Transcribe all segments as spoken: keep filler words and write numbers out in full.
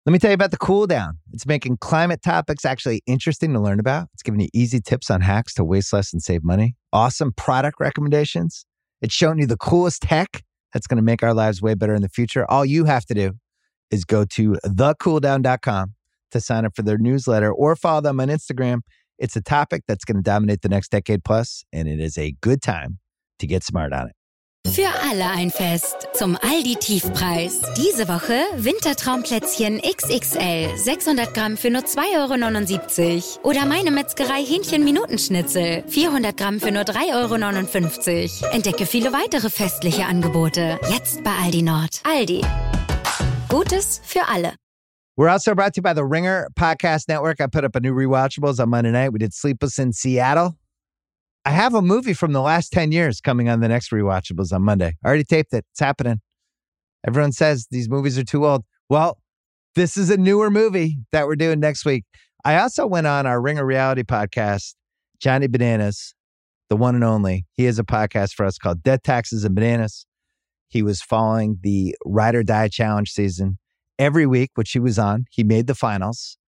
Let me tell you about the Cool Down. It's making climate topics actually interesting to learn about. It's giving you easy tips on hacks to waste less and save money. Awesome product recommendations. It's showing you the coolest tech that's going to make our lives way better in the future. All you have to do is go to the cool down dot com to sign up for their newsletter or follow them on Instagram. It's a topic that's going to dominate the next decade plus, and it is a good time to get smart on it. Für alle ein Fest zum Aldi-Tiefpreis. Diese Woche Wintertraumplätzchen X X L, sechshundert Gramm für nur zwei Euro neunundsiebzig. Oder meine Metzgerei Hähnchen-Minutenschnitzel, vierhundert Gramm für nur drei Euro neunundfünfzig. Entdecke viele weitere festliche Angebote. Jetzt bei Aldi Nord. Aldi. Gutes für alle. We're also brought to you by the Ringer Podcast Network. I put up a new Rewatchables on Monday night. We did Sleepless in Seattle. I have a movie from the last ten years coming on the next Rewatchables on Monday. I already taped it. It's happening. Everyone says these movies are too old. Well, this is a newer movie that we're doing next week. I also went on our Ringer Reality podcast, Johnny Bananas, the one and only. He has a podcast for us called Death, Taxes, and Bananas. He was following the Ride or Die Challenge season every week, which he was on. He made the finals.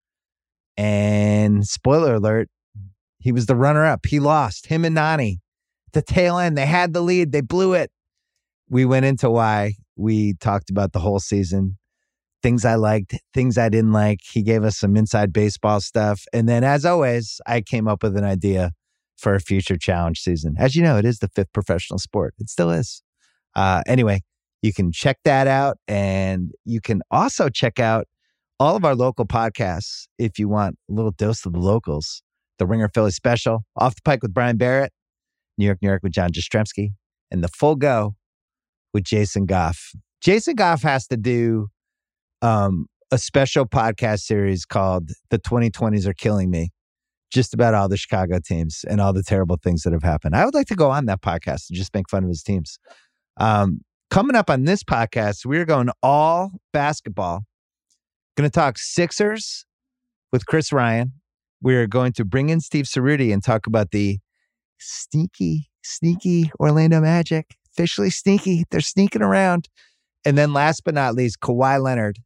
And spoiler alert, he was the runner-up. He lost. Him and Nani. At the tail end, they had the lead. They blew it. We went into why. We talked about the whole season. Things I liked, things I didn't like. He gave us some inside baseball stuff. And then, as always, I came up with an idea for a future challenge season. As you know, it is the fifth professional sport. It still is. Uh, anyway, you can check that out. And you can also check out all of our local podcasts if you want a little dose of the locals. The Ringer Philly Special, Off the Pike with Brian Barrett, New York, New York with John Jastrzemski, and The Full Go with Jason Goff. Jason Goff has to do um, a special podcast series called The twenty twenties Are Killing Me, just about all the Chicago teams and all the terrible things that have happened. I would like to go on that podcast and just make fun of his teams. Um, coming up on this podcast, we're going all basketball. Going to talk Sixers with Chris Ryan. We're going to bring in Steve Cerruti and talk about the sneaky, sneaky Orlando Magic. Officially sneaky. They're sneaking around. And then last but not least, Kawhi Leonard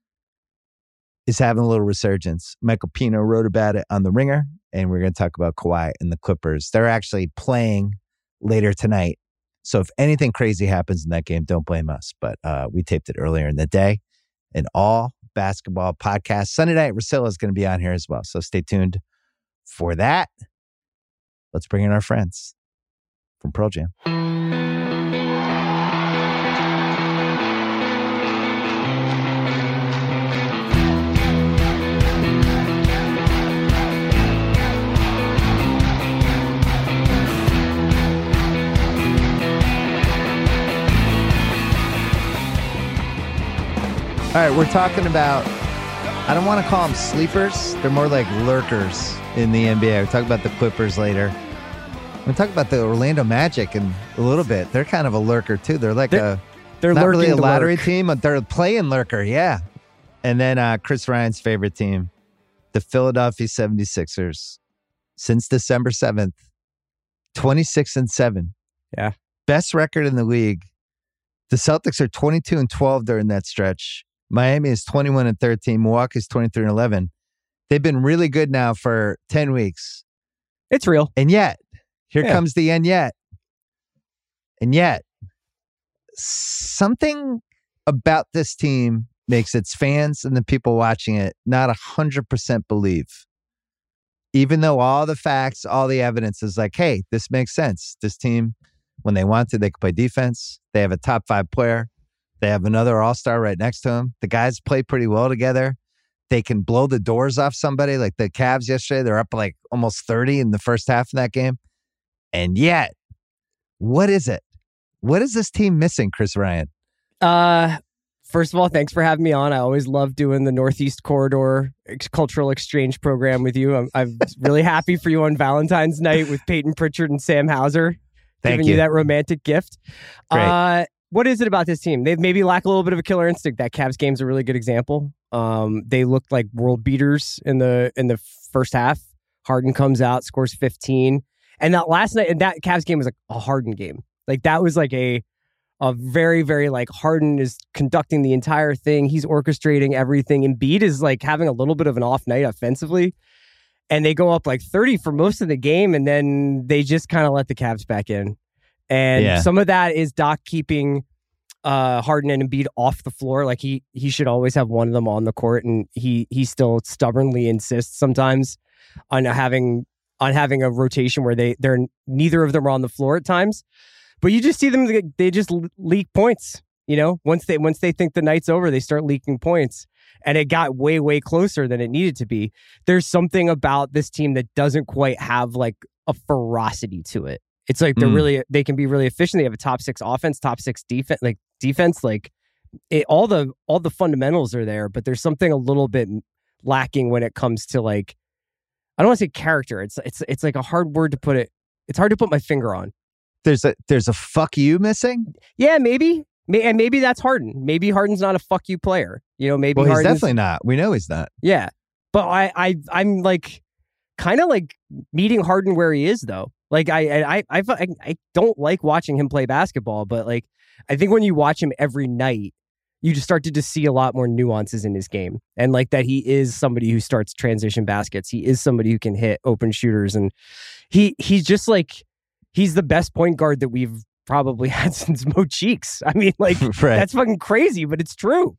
is having a little resurgence. Michael Pino wrote about it on The Ringer, and we're going to talk about Kawhi and the Clippers. They're actually playing later tonight. So if anything crazy happens in that game, don't blame us. But uh, we taped it earlier in the day. And all basketball podcast. Sunday night, Russillo is going to be on here as well. So stay tuned for that. Let's bring in our friends from Pearl Jam. All right, we're talking about, I don't want to call them sleepers. They're more like lurkers in the N B A. We're talking about the Clippers later. We're talking about the Orlando Magic in a little bit. They're kind of a lurker, too. They're like they're, a, they're not really a lottery lurk. team, but they're playing lurker, yeah. And then uh, Chris Ryan's favorite team, the Philadelphia seventy-sixers, since December seventh, twenty-six and seven. Yeah. Best record in the league. The Celtics are twenty-two and twelve during that stretch. Miami is twenty-one and thirteen. Milwaukee is twenty-three and eleven. They've been really good now for ten weeks. It's real. And yet, here yeah. comes the and yet. And yet, something about this team makes its fans and the people watching it not one hundred percent believe. Even though all the facts, all the evidence is like, hey, this makes sense. This team, when they want to, they can play defense. They have a top five player. They have another all-star right next to him. The guys play pretty well together. They can blow the doors off somebody like the Cavs yesterday. They're up like almost thirty in the first half of that game. And yet, what is it? What is this team missing, Chris Ryan? Uh, first of all, thanks for having me on. I always love doing the Northeast Corridor ex- cultural exchange program with you. I'm, I'm really happy for you on Valentine's night with Peyton Pritchard and Sam Hauser. Thank giving you. you that romantic gift. Great. Uh, what is it about this team? They maybe lack a little bit of a killer instinct. That Cavs game's a really good example. Um, they looked like world beaters in the in the first half. Harden comes out, scores fifteen. And that last night, and that Cavs game was like a Harden game. Like that was like a A very, very like Harden is conducting the entire thing. He's orchestrating everything. Embiid is like having a little bit of an off night offensively. And they go up like thirty for most of the game. And then they just kind of let the Cavs back in. And yeah. some of that is Doc keeping uh, Harden and Embiid off the floor. Like he he should always have one of them on the court. And he he still stubbornly insists sometimes on having on having a rotation where they they're neither of them are on the floor at times. But you just see them, they just leak points, you know, once they once they think the night's over, they start leaking points. And it got way, way closer than it needed to be. There's something about this team that doesn't quite have like a ferocity to it. It's like they're mm. really, they can be really efficient. They have a top six offense, top six defense, like defense, like it, all the, all the fundamentals are there, but there's something a little bit lacking when it comes to like, I don't want to say character. It's, it's, it's like a hard word to put it. It's hard to put my finger on. There's a there's a fuck you missing? Yeah, maybe. And maybe that's Harden. Maybe Harden's not a fuck you player. You know, maybe well, he's Harden's, definitely not. We know he's not. Yeah. But I, I I'm like kind of like meeting Harden where he is though. Like I I, I I I don't like watching him play basketball, but like I think when you watch him every night, you just start to just see a lot more nuances in his game. And like that he is somebody who starts transition baskets. He is somebody who can hit open shooters. And he he's just like he's the best point guard that we've probably had since Mo Cheeks. I mean, like, right. That's fucking crazy, but it's true.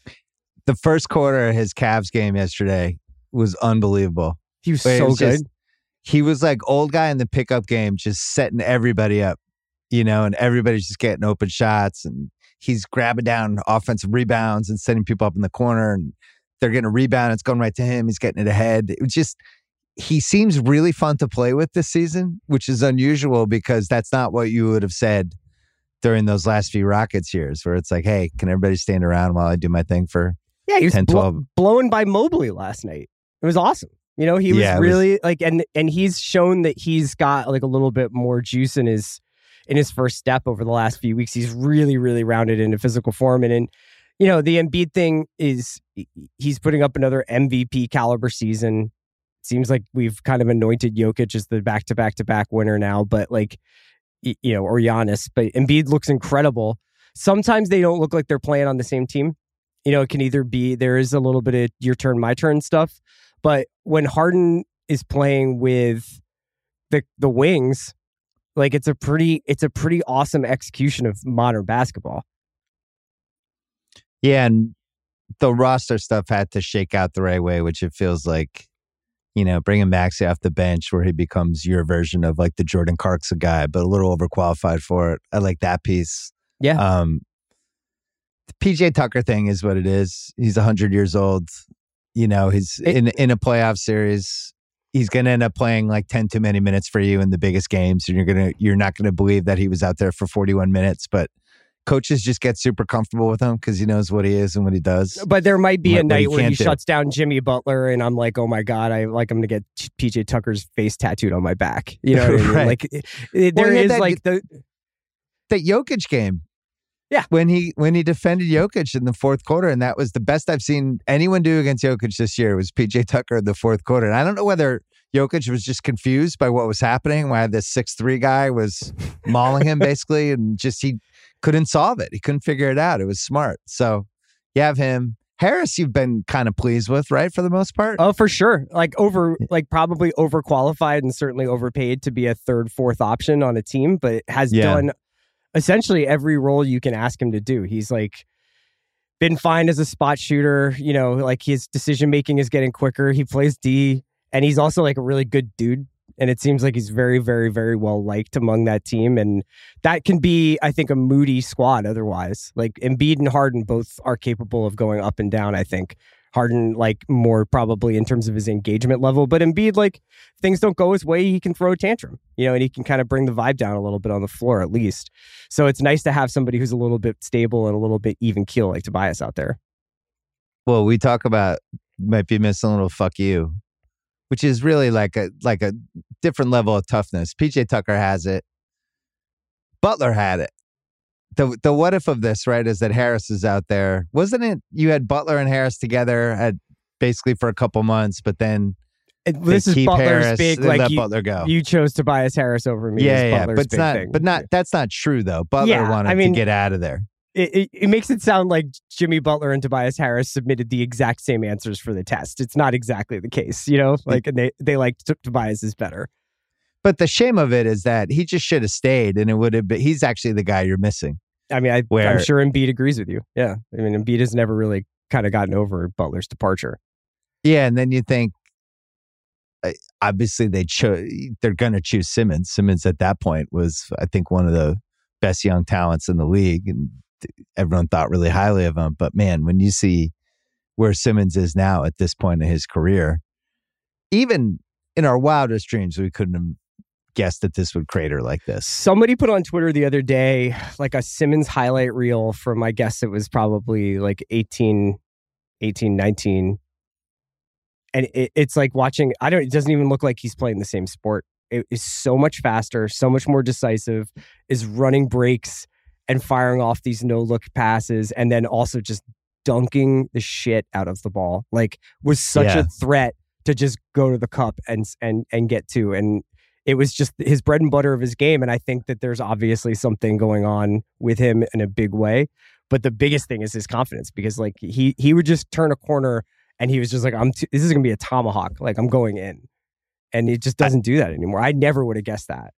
The first quarter of his Cavs game yesterday was unbelievable. He was so was good. Just, he was like old guy in the pickup game, just setting everybody up, you know, and everybody's just getting open shots. And he's grabbing down offensive rebounds and setting people up in the corner. And they're getting a rebound. It's going right to him. He's getting it ahead. It was just... He seems really fun to play with this season, which is unusual because that's not what you would have said during those last few Rockets years where it's like, hey, can everybody stand around while I do my thing for yeah, he was ten, twelve? Blo- blown by Mobley last night. It was awesome. You know, he was yeah, really was... like, and and he's shown that he's got like a little bit more juice in his in his first step over the last few weeks. He's really, really rounded into physical form. And, and you know, the Embiid thing is he's putting up another M V P caliber season. Seems like we've kind of anointed Jokic as the back-to-back-to-back winner now, but like, you know, or Giannis, but Embiid looks incredible. Sometimes they don't look like they're playing on the same team. You know, it can either be, there is a little bit of your turn, my turn stuff, but when Harden is playing with the the wings, like it's a pretty, it's a pretty awesome execution of modern basketball. Yeah, and the roster stuff had to shake out the right way, which it feels like, you know, bringing Maxey off the bench where he becomes your version of like the Jordan Clarkson guy, but a little overqualified for it. I like that piece. Yeah. Um, the P J Tucker thing is what it is. He's one hundred years old. You know, he's it, in in a playoff series. He's going to end up playing like ten too many minutes for you in the biggest games. And you're going to, you're not going to believe that he was out there for forty-one minutes, but coaches just get super comfortable with him because he knows what he is and what he does. But there might be a night where he shuts down Jimmy Butler and I'm like, oh my God, I like him to get P J Tucker's face tattooed on my back. You know what I mean? Right. Like it, it, there well, is that, like the... That Jokic game. Yeah. When he when he defended Jokic in the fourth quarter, and that was the best I've seen anyone do against Jokic this year was P J Tucker in the fourth quarter. And I don't know whether Jokic was just confused by what was happening, why this six three guy was mauling him basically, and just he couldn't solve it. He couldn't figure it out. It was smart. So you have him. Harris, you've been kind of pleased with, right? For the most part. Oh, for sure. Like over, like probably overqualified and certainly overpaid to be a third, fourth option on a team, but has yeah. done essentially every role you can ask him to do. He's like been fine as a spot shooter. You know, like his decision making is getting quicker. He plays D, and he's also like a really good dude. And it seems like he's very, very, very well liked among that team. And that can be, I think, a moody squad otherwise. Like Embiid and Harden both are capable of going up and down, I think. Harden, like, more probably in terms of his engagement level. But Embiid, like, things don't go his way, he can throw a tantrum, you know, and he can kind of bring the vibe down a little bit on the floor, at least. So it's nice to have somebody who's a little bit stable and a little bit even keel, like Tobias out there. Well, we talk about might be missing a little fuck you, which is really like a like a different level of toughness. P J Tucker has it. Butler had it. The the what if of this, right, is that Harris is out there. Wasn't it you had Butler and Harris together at basically for a couple months, but then It, this is keep Butler's Harris, big. they Like let you, Butler go. you chose Tobias Harris over me. Yeah, as yeah, Butler's but it's big not. thing. But not. That's not true though. Butler Yeah, wanted I mean, to get out of there. It, it, it makes it sound like Jimmy Butler and Tobias Harris submitted the exact same answers for the test. It's not exactly the case, you know. Like they they like t- Tobias is better. But the shame of it is that he just should have stayed, and it would have been. He's actually the guy you're missing. I mean, I, Where, I'm sure Embiid agrees with you. Yeah, I mean, Embiid has never really kind of gotten over Butler's departure. Yeah, and then you think, obviously they chose. They're going to choose Simmons. Simmons at that point was, I think, one of the best young talents in the league, and everyone thought really highly of him. But man, when you see where Simmons is now at this point in his career, even in our wildest dreams, we couldn't have guessed that this would crater like this. Somebody put on Twitter the other day like a Simmons highlight reel from, I guess it was probably like eighteen, eighteen, nineteen. And it, it's like watching, I don't, it doesn't even look like he's playing the same sport. It is so much faster, so much more decisive, is running breaks and firing off these no-look passes, and then also just dunking the shit out of the ball. Like, was such Yeah. a threat to just go to the cup and and and get to. And it was just his bread and butter of his game. And I think that there's obviously something going on with him in a big way. But the biggest thing is his confidence, because like he he would just turn a corner and he was just like, I'm t- this is going to be a tomahawk. Like, I'm going in. And he just doesn't do that anymore. I never would have guessed that.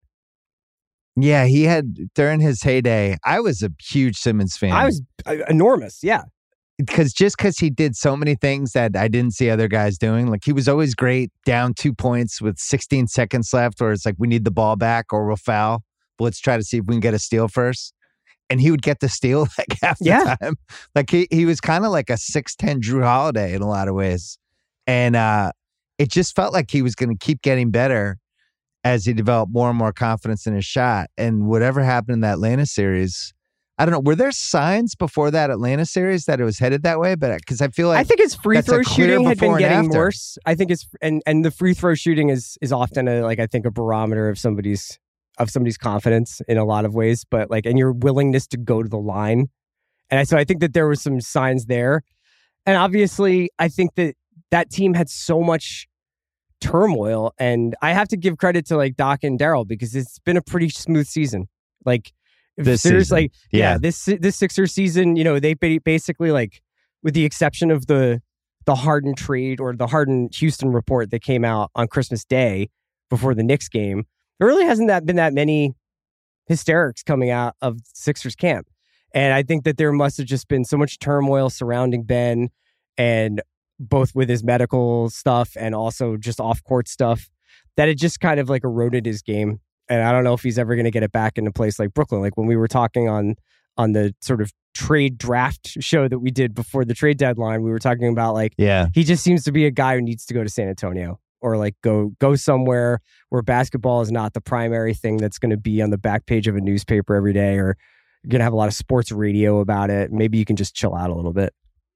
Yeah, he had, during his heyday, I was a huge Simmons fan. I was uh, enormous. Yeah. Because just because he did so many things that I didn't see other guys doing. Like, he was always great down two points with sixteen seconds left, or it's like, we need the ball back or we'll foul. But let's try to see if we can get a steal first. And he would get the steal like half the Yeah. time. Like he he was kind of like a six ten Drew Holiday in a lot of ways. And uh, it just felt like he was going to keep getting better as he developed more and more confidence in his shot. And whatever happened in that Atlanta series, I don't know. Were there signs before that Atlanta series that it was headed that way? But because I feel like I think his free that's a throw clear shooting had before been and getting after. worse. I think it's and and the free throw shooting is is often a like I think a barometer of somebody's of somebody's confidence in a lot of ways, but like and your willingness to go to the line. And I, so I think that there were some signs there. And obviously, I think that that team had so much turmoil, and I have to give credit to like Doc and Daryl, because it's been a pretty smooth season. Like This seriously, season. yeah. Yeah. this this Sixers season, you know, they ba- basically like, with the exception of the the Harden trade or the Harden Houston report that came out on Christmas Day before the Knicks game, there really hasn't that been that many hysterics coming out of Sixers camp. And I think that there must have just been so much turmoil surrounding Ben, and both with his medical stuff and also just off-court stuff, that it just kind of like eroded his game. And I don't know if he's ever going to get it back in a place like Brooklyn. Like when we were talking on on the sort of trade draft show that we did before the trade deadline, we were talking about like, yeah. he just seems to be a guy who needs to go to San Antonio, or like go go somewhere where basketball is not the primary thing that's going to be on the back page of a newspaper every day, or you're going to have a lot of sports radio about it. Maybe you can just chill out a little bit.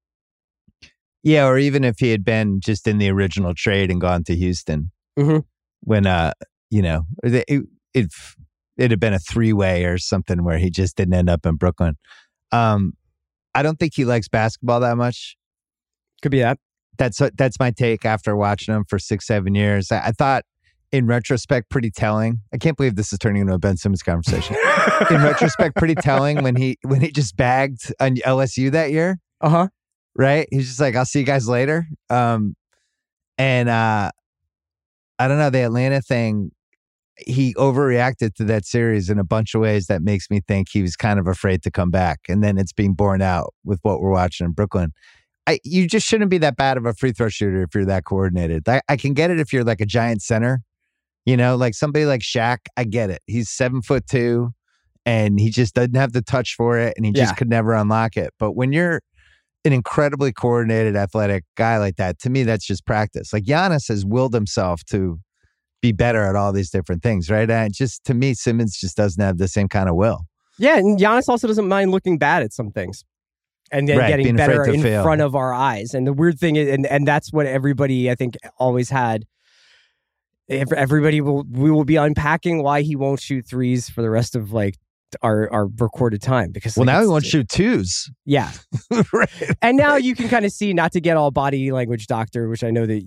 Yeah, or even if he had been just in the original trade and gone to Houston, mm-hmm. when uh, you know, it, it it it had been a three way or something where he just didn't end up in Brooklyn. Um, I don't think he likes basketball that much. Could be that. That's that's my take after watching him for six, seven years. I, I thought, in retrospect, pretty telling. I can't believe this is turning into a Ben Simmons conversation. In retrospect, pretty telling when he when he just bagged on L S U that year. Uh huh. Right? He's just like, I'll see you guys later. Um, and uh, I don't know, the Atlanta thing, he overreacted to that series in a bunch of ways that makes me think he was kind of afraid to come back. And then it's being borne out with what we're watching in Brooklyn. I, you just shouldn't be that bad of a free throw shooter if you're that coordinated. I, I can get it if you're like a giant center, you know, like somebody like Shaq. I get it. He's seven foot two and he just doesn't have the touch for it, and he just Yeah. could never unlock it. But when you're an incredibly coordinated, athletic guy like that, to me, that's just practice. Like Giannis has willed himself to be better at all these different things, right? And just to me, Simmons just doesn't have the same kind of will. Yeah, and Giannis also doesn't mind looking bad at some things, and then Right, getting being afraid better to in fail. front of our eyes. And the weird thing is, and, and that's what everybody, I think, always had. Ev- Everybody will we will be unpacking why he won't shoot threes for the rest of like our our recorded time, because Well, like, now he it's- won't shoot twos. Yeah, Right. and now you can kind of see, not to get all body language doctor, which I know that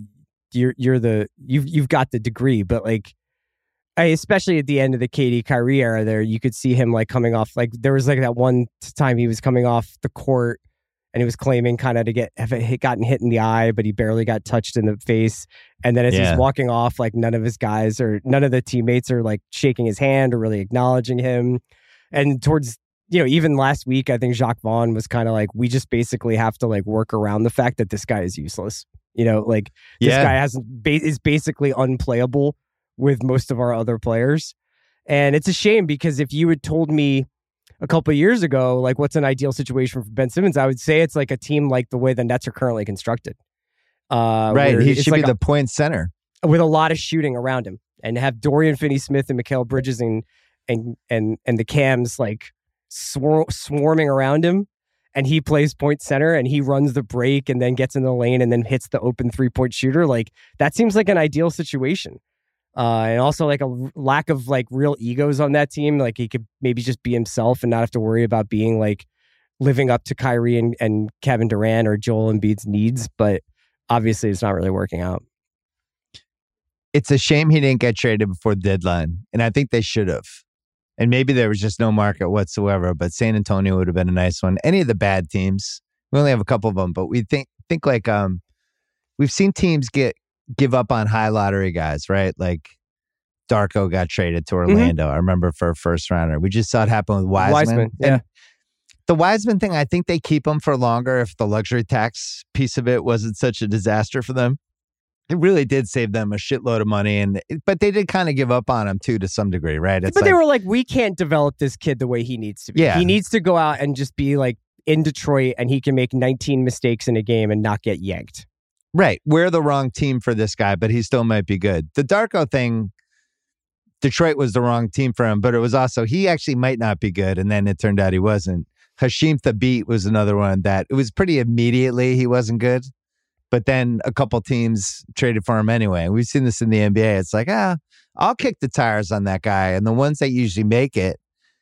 you're you're the you've you've got the degree, but like, I, especially at the end of the K D Kyrie era, there you could see him like coming off. Like there was like that one time he was coming off the court and he was claiming kind of to get have it gotten hit in the eye, but he barely got touched in the face. And then as Yeah. he's walking off, like none of his guys or none of the teammates are like shaking his hand or really acknowledging him. And towards, you know, even last week, I think Jacques Vaughn was kind of like, we just basically have to like work around the fact that this guy is useless. You know, like this Yeah. guy hasn't ba- is basically unplayable with most of our other players. And it's a shame because if you had told me a couple of years ago, like what's an ideal situation for Ben Simmons, I would say it's like a team like the way the Nets are currently constructed. Uh, Right. where He it's should like be the point center. a, with a lot of shooting around him and have Dorian Finney-Smith and Mikal Bridges and and and and the Cams like swar- swarming around him. And he plays point center and he runs the break and then gets in the lane and then hits the open three-point shooter. Like that seems like an ideal situation. Uh, and also like a r- lack of like real egos on that team. Like he could maybe just be himself and not have to worry about being like living up to Kyrie and, and Kevin Durant or Joel Embiid's needs. But obviously it's not really working out. It's a shame he didn't get traded before the deadline. And I think they should have. And maybe there was just no market whatsoever, but San Antonio would have been a nice one. Any of the bad teams, we only have a couple of them, but we think think like um, we've seen teams get give up on high lottery guys, right? Like Darko got traded to Orlando. Mm-hmm. I remember for a first rounder. We just saw it happen with Wiseman. Wiseman, yeah. And the Wiseman thing, I think they keep him for longer if the luxury tax piece of it wasn't such a disaster for them. It really did save them a shitload of money, and but they did kind of give up on him too to some degree, right? It's but like, they were like, we can't develop this kid the way he needs to be. Yeah. He needs to go out and just be like in Detroit, and he can make nineteen mistakes in a game and not get yanked. Right. We're the wrong team for this guy, but he still might be good. The Darko thing, Detroit was the wrong team for him, but it was also, he actually might not be good, and then it turned out he wasn't. Hashim Thabit was another one that, it was pretty immediately he wasn't good. But then a couple teams traded for him anyway. And we've seen this in the N B A. It's like, ah, I'll kick the tires on that guy. And the ones that usually make it,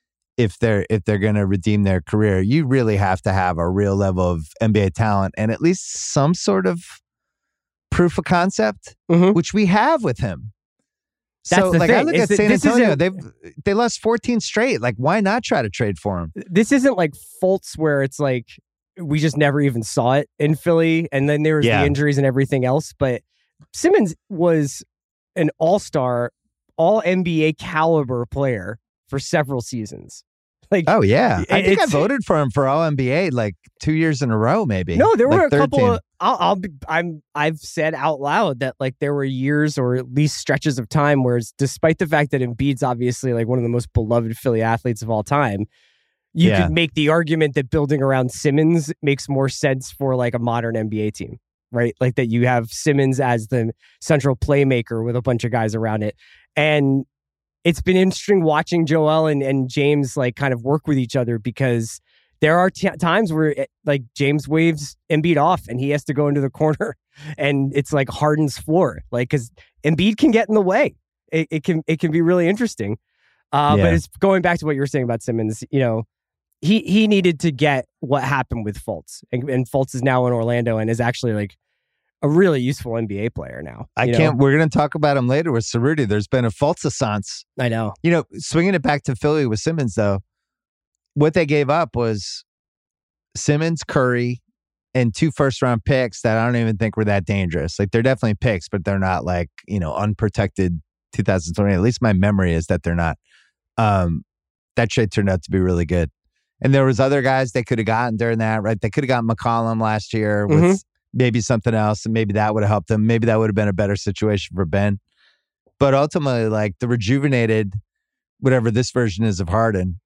if they're if they're going to redeem their career, you really have to have a real level of N B A talent and at least some sort of proof of concept, Mm-hmm. which we have with him. That's so, the like, thing, I look is at that San this Antonio. isn't- They've they lost fourteen straight. Like, why not try to trade for him? This isn't like Fultz where it's like we just never even saw it in Philly, and then there was Yeah. the injuries and everything else. But Simmons was an all-star, all N B A caliber player for several seasons. Like, Oh yeah, I think I It's- voted for him for all N B A like two years in a row, maybe. no, there Like were a third couple team. of. I'll, I'll be. I'm. I've said out loud that like there were years or at least stretches of time where, it's, despite the fact that Embiid's obviously like one of the most beloved Philly athletes of all time, you Yeah. could make the argument that building around Simmons makes more sense for like a modern N B A team, right? Like that you have Simmons as the central playmaker with a bunch of guys around it. And it's been interesting watching Joel and, and James like kind of work with each other because there are t- times where it, like James waves Embiid off and he has to go into the corner and it's like Harden's floor, like because Embiid can get in the way. It, it can it can be really interesting. Uh, Yeah. But it's going back to what you were saying about Simmons, you know, he he needed to get what happened with Fultz, and, and Fultz is now in Orlando and is actually like a really useful N B A player now. I you know? can't. We're going to talk about him later with Cerruti. There's been a false-assance. I know. You know, swinging it back to Philly with Simmons, though, what they gave up was Simmons, Curry, and two first-round picks that I don't even think were that dangerous. Like, they're definitely picks, but they're not like, you know, unprotected two thousand twenty. At least my memory is that they're not. Um, that trade turned out to be really good. And there was other guys they could have gotten during that, right? They could have gotten McCollum last year with Mhm. maybe something else, and maybe that would have helped them. Maybe that would have been a better situation for Ben. But ultimately, like the rejuvenated, whatever this version is of Harden,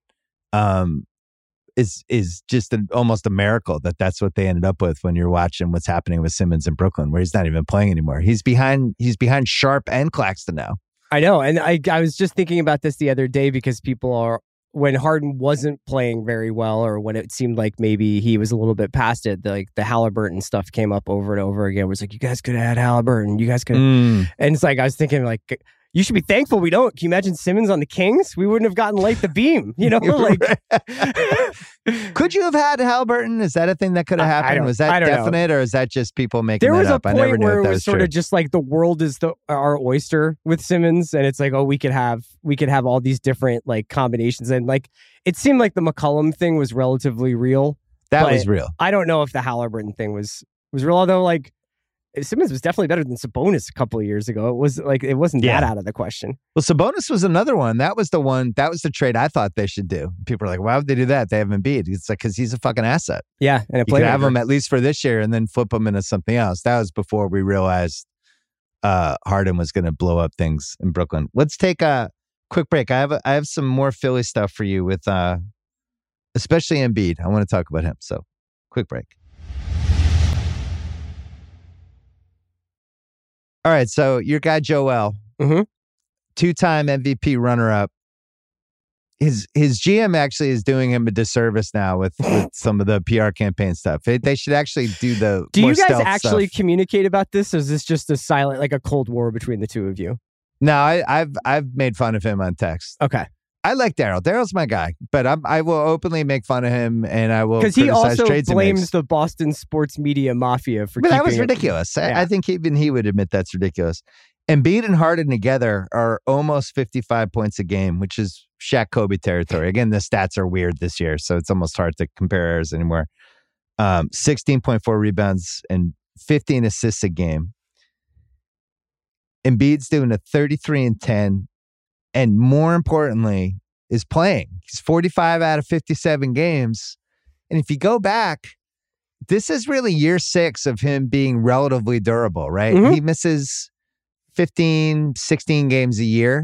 um, is is just an, almost a miracle that that's what they ended up with when you're watching what's happening with Simmons in Brooklyn, where he's not even playing anymore. He's behind. He's behind Sharp and Claxton now. I know. And I, I was just thinking about this the other day because people are, when Harden wasn't playing very well or when it seemed like maybe he was a little bit past it, the, like the Halliburton stuff came up over and over again. It was like, you guys could have had Halliburton. You guys could. Mm. And it's like, I was thinking like, You should be thankful we don't. Can you imagine Simmons on the Kings? We wouldn't have gotten Light the Beam. You know, like. Could you have had Halliburton? Is that a thing that could have I- I happened? don't- Was I that don't know. definite, or is that just people making There that was a up? I never point knew where if it that was was sort true. of just like the world is the our oyster with Simmons, and it's like, oh, we could have we could have all these different like combinations, and like it seemed like the McCollum thing was relatively real. That but was real. I don't know if the Halliburton thing was was real, although like Simmons was definitely better than Sabonis a couple of years ago. It was like it wasn't Yeah. that out of the question. Well, Sabonis was another one. That was the one. That was the trade I thought they should do. People are like, why would they do that? They have Embiid. It's like because he's a fucking asset. Yeah, and it You played could have him at least for this year, and then flip him into something else. That was before we realized uh, Harden was going to blow up things in Brooklyn. Let's take a quick break. I have a, I have some more Philly stuff for you with, uh, especially Embiid. I want to talk about him. So, quick break. All right, so your guy Joel, Mhm. two-time M V P runner-up. His his G M actually is doing him a disservice now with, with some of the P R campaign stuff. They, they should actually do the Do more you guys stealth actually stuff. communicate about this, or is this just a silent, like a cold war between the two of you? No, I, I've I've made fun of him on text. Okay. I like Daryl. Daryl's my guy, but I'm, I will openly make fun of him, and I will Because he criticize also trades he blames makes. the Boston sports media mafia for But keeping that was it- ridiculous. I, Yeah. I think even he would admit that's ridiculous. Embiid and Harden together are almost fifty-five points a game, which is Shaq Kobe territory. Again, the stats are weird this year, so it's almost hard to compare errors anymore. Um, sixteen point four rebounds and fifteen assists a game. Embiid's doing a thirty-three and ten, and more importantly, is playing. He's forty-five out of fifty-seven games. And if you go back, this is really year six of him being relatively durable, right? Mhm. He misses fifteen, sixteen games a year,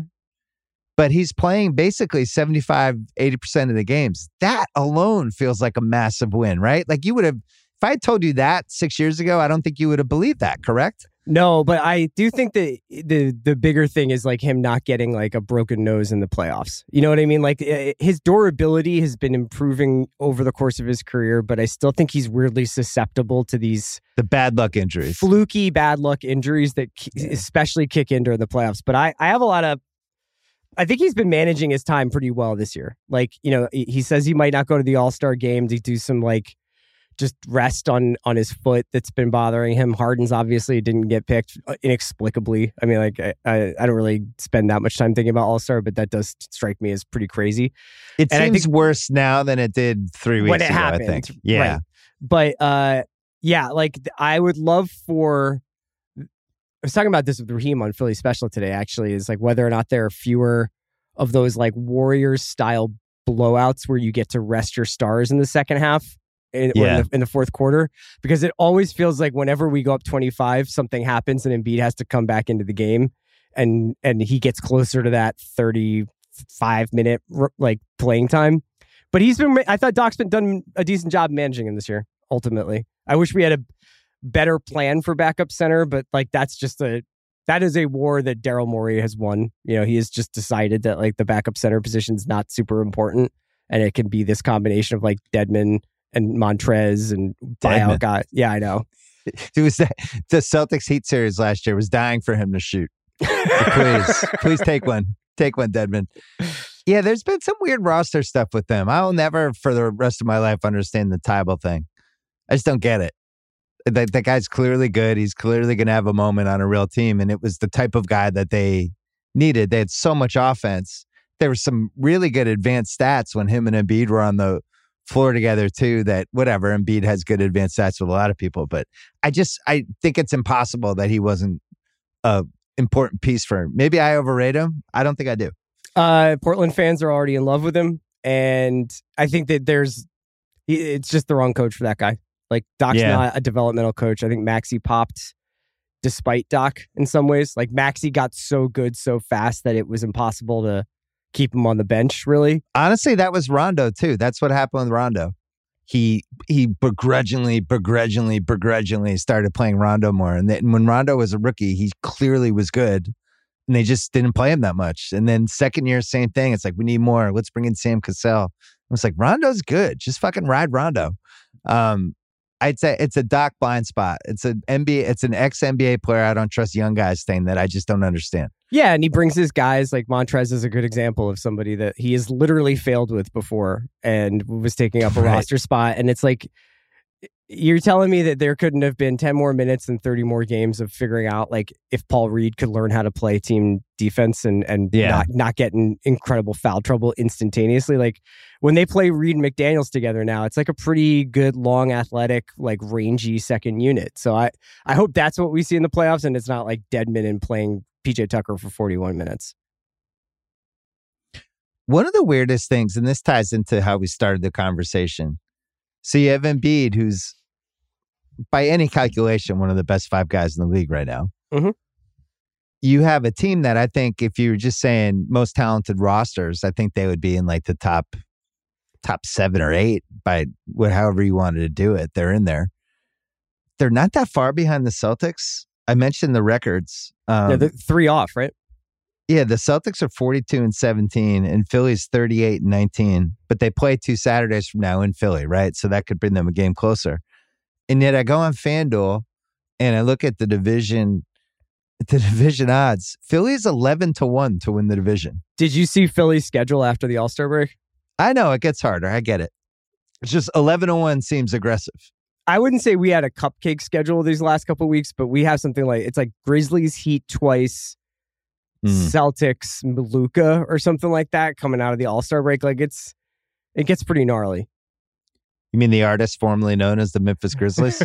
but he's playing basically seventy-five, eighty percent of the games. That alone feels like a massive win, right? Like you would have, if I had told you that six years ago, I don't think you would have believed that, correct? No, but I do think that the the bigger thing is like him not getting like a broken nose in the playoffs. You know what I mean? Like eh, his durability has been improving over the course of his career, but I still think he's weirdly susceptible to these The bad luck injuries. fluky bad luck injuries that ki- Yeah. especially kick in during the playoffs. But I, I have a lot of, I think he's been managing his time pretty well this year. Like, you know, he he says he might not go to the All-Star game to do some like just rest on on his foot that's been bothering him. Harden's obviously didn't get picked inexplicably. I mean, like I, I, I don't really spend that much time thinking about All-Star, but that does strike me as pretty crazy. It And I seems think- worse now than it did three weeks when it ago, happened, I think. Yeah. right. But uh, yeah, like th- I would love for. I was talking about this with Raheem on Philly Special today. Actually, is like whether or not there are fewer of those like Warriors style blowouts where you get to rest your stars in the second half. In, or Yeah. in, the, in the fourth quarter, because it always feels like whenever we go up twenty-five, something happens and Embiid has to come back into the game, and and he gets closer to that thirty-five minute r- like playing time. But he's been, I thought Doc's been done a decent job managing him this year. Ultimately, I wish we had a better plan for backup center, but like that's just a that is a war that Daryl Morey has won. You know, he has just decided that like the backup center position is not super important, and it can be this combination of like Dedmon and Montrez and Dedmon. buyout guy. Yeah, I know. It was the, the Celtics Heat series last year was dying for him to shoot. Please, please take one. Take one, Dedmon. Yeah, there's been some weird roster stuff with them. I'll never, for the rest of my life, understand the Tybalt thing. I just don't get it. That, that guy's clearly good. He's clearly going to have a moment on a real team. And it was the type of guy that they needed. They had so much offense. There were some really good advanced stats when him and Embiid were on the floor together too, that whatever, Embiid has good advanced stats with a lot of people. But I just, I think it's impossible that he wasn't a important piece for him. Maybe I overrate him. I don't think I do. Uh, Portland fans are already in love with him, and I think that there's he- it's just the wrong coach for that guy. Like Doc's Yeah. not a developmental coach. I think Maxey popped despite Doc in some ways. Like Maxey got so good so fast that it was impossible to keep him on the bench, really. Honestly, that was Rondo too. That's what happened with Rondo. He he begrudgingly, begrudgingly, begrudgingly started playing Rondo more. And then when Rondo was a rookie, he clearly was good. And they just didn't play him that much. And then second year, same thing. It's like, we need more. Let's bring in Sam Cassell. I was like, Rondo's good. Just fucking ride Rondo. Um, I'd say it's a Doc blind spot. It's an N B A. It's an ex N B A player. I don't trust young guys thing that I just don't understand. Yeah, and he brings his guys, like Montrez is a good example of somebody that he has literally failed with before and was taking up a Right. roster spot. And it's like, you're telling me that there couldn't have been ten more minutes and thirty more games of figuring out like if Paul Reed could learn how to play team defense and and Yeah. not not get in incredible foul trouble instantaneously. Like when they play Reed and McDaniels together now, it's like a pretty good, long, athletic, like rangy second unit. So I I hope that's what we see in the playoffs, and it's not like Deadman playing P J Tucker for forty-one minutes. One of the weirdest things, and this ties into how we started the conversation. So you have Embiid, who's by any calculation one of the best five guys in the league right now. Mhm. You have a team that I think, if you were just saying most talented rosters, I think they would be in like the top top seven or eight by what, however you wanted to do it. They're in there. They're not that far behind the Celtics. I mentioned the records. Um, yeah, the three off, right? Yeah, the Celtics are forty-two and seventeen, and Philly's thirty-eight and nineteen. But they play two Saturdays from now in Philly, right? So that could bring them a game closer. And yet I go on FanDuel and I look at the division, the division odds. Philly's eleven to one to win the division. Did you see Philly's schedule after the All-Star break? I know it gets harder. I get it. It's just eleven to one seems aggressive. I wouldn't say we had a cupcake schedule these last couple of weeks, but we have something like, it's like Grizzlies, Heat twice, Mm. Celtics, Luka or something like that coming out of the All-Star break. Like it's, it gets pretty gnarly. You mean the artist formerly known as the Memphis Grizzlies?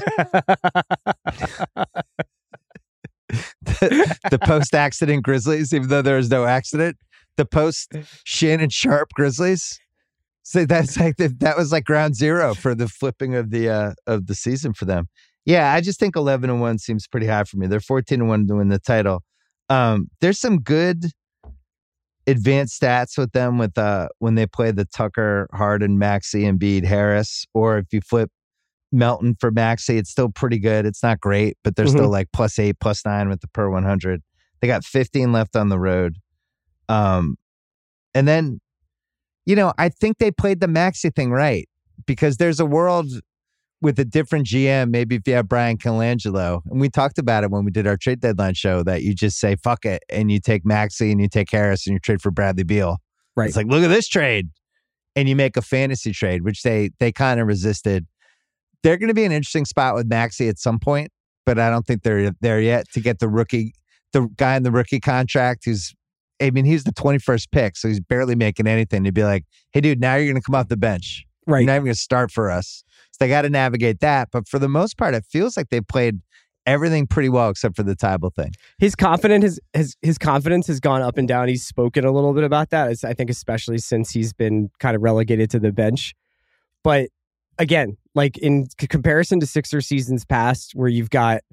the the post-accident Grizzlies, even though there was no accident. The post-Shannon Sharp Grizzlies. So that's like the, that was like ground zero for the flipping of the uh, of the season for them. Yeah, I just think eleven and one seems pretty high for me. They're fourteen and one to win the title. Um, there's some good advanced stats with them with uh when they play the Tucker, Harden, Maxey, Embiid, Harris, or if you flip Melton for Maxey, it's still pretty good. It's not great, but they're Mhm. still like plus eight, plus nine with the per one hundred. They got fifteen left on the road. Um, and then, you know, I think they played the Maxey thing right, because there's a world with a different G M, maybe if you have Brian Colangelo, and we talked about it when we did our trade deadline show, that you just say, fuck it, and you take Maxey and you take Harris and you trade for Bradley Beal. Right. It's like, look at this trade. And you make a fantasy trade, which they they kind of resisted. They're going to be an interesting spot with Maxey at some point, but I don't think they're there yet to get the rookie, the guy in the rookie contract who's, I mean, he's the twenty-first pick, so he's barely making anything. To be like, hey, dude, now you're going to come off the bench. Right. You're not even going to start for us. So they got to navigate that. But for the most part, it feels like they played everything pretty well except for the Tybal thing. His confidence has, his, his confidence has gone up and down. He's spoken a little bit about that, I think, especially since he's been kind of relegated to the bench. But again, like in c- comparison to Sixer seasons past, where you've got,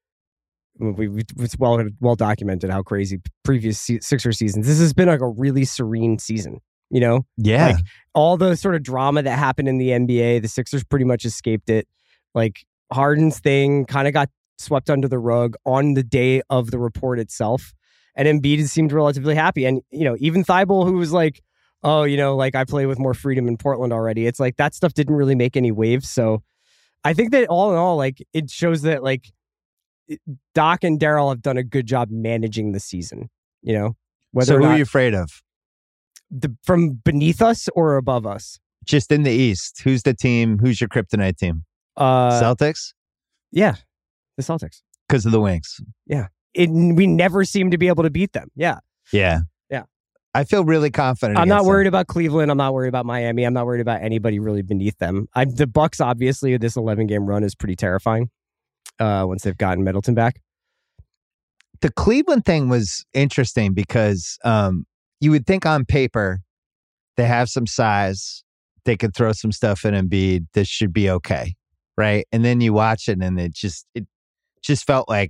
we, we, it's well well documented how crazy previous se- Sixer seasons. This has been like a really serene season. You know, Yeah. like all the sort of drama that happened in the N B A, the Sixers pretty much escaped it. Like Harden's thing kind of got swept under the rug on the day of the report itself. And Embiid seemed relatively happy. And, you know, even Thibault, who was like, oh, you know, like I play with more freedom in Portland already. It's like that stuff didn't really make any waves. So I think that all in all, like it shows that like it, Doc and Daryl have done a good job managing the season, you know, whether So or who not are you afraid of? the, from beneath us or above us. Just in the East, who's the team? Who's your kryptonite team? Uh, Celtics? yeah, the Celtics. Because of the Wings. It, we never seem to be able to beat them. Yeah. Yeah. Yeah. I feel really confident. I'm not against worried them. about Cleveland. I'm not worried about Miami. I'm not worried about anybody really beneath them. I, the Bucks, obviously, this eleven game run is pretty terrifying uh, once they've gotten Middleton back. The Cleveland thing was interesting because um, you would think on paper they have some size. They could throw some stuff in Embiid. This should be okay. Right. And then you watch it and it just, it just felt like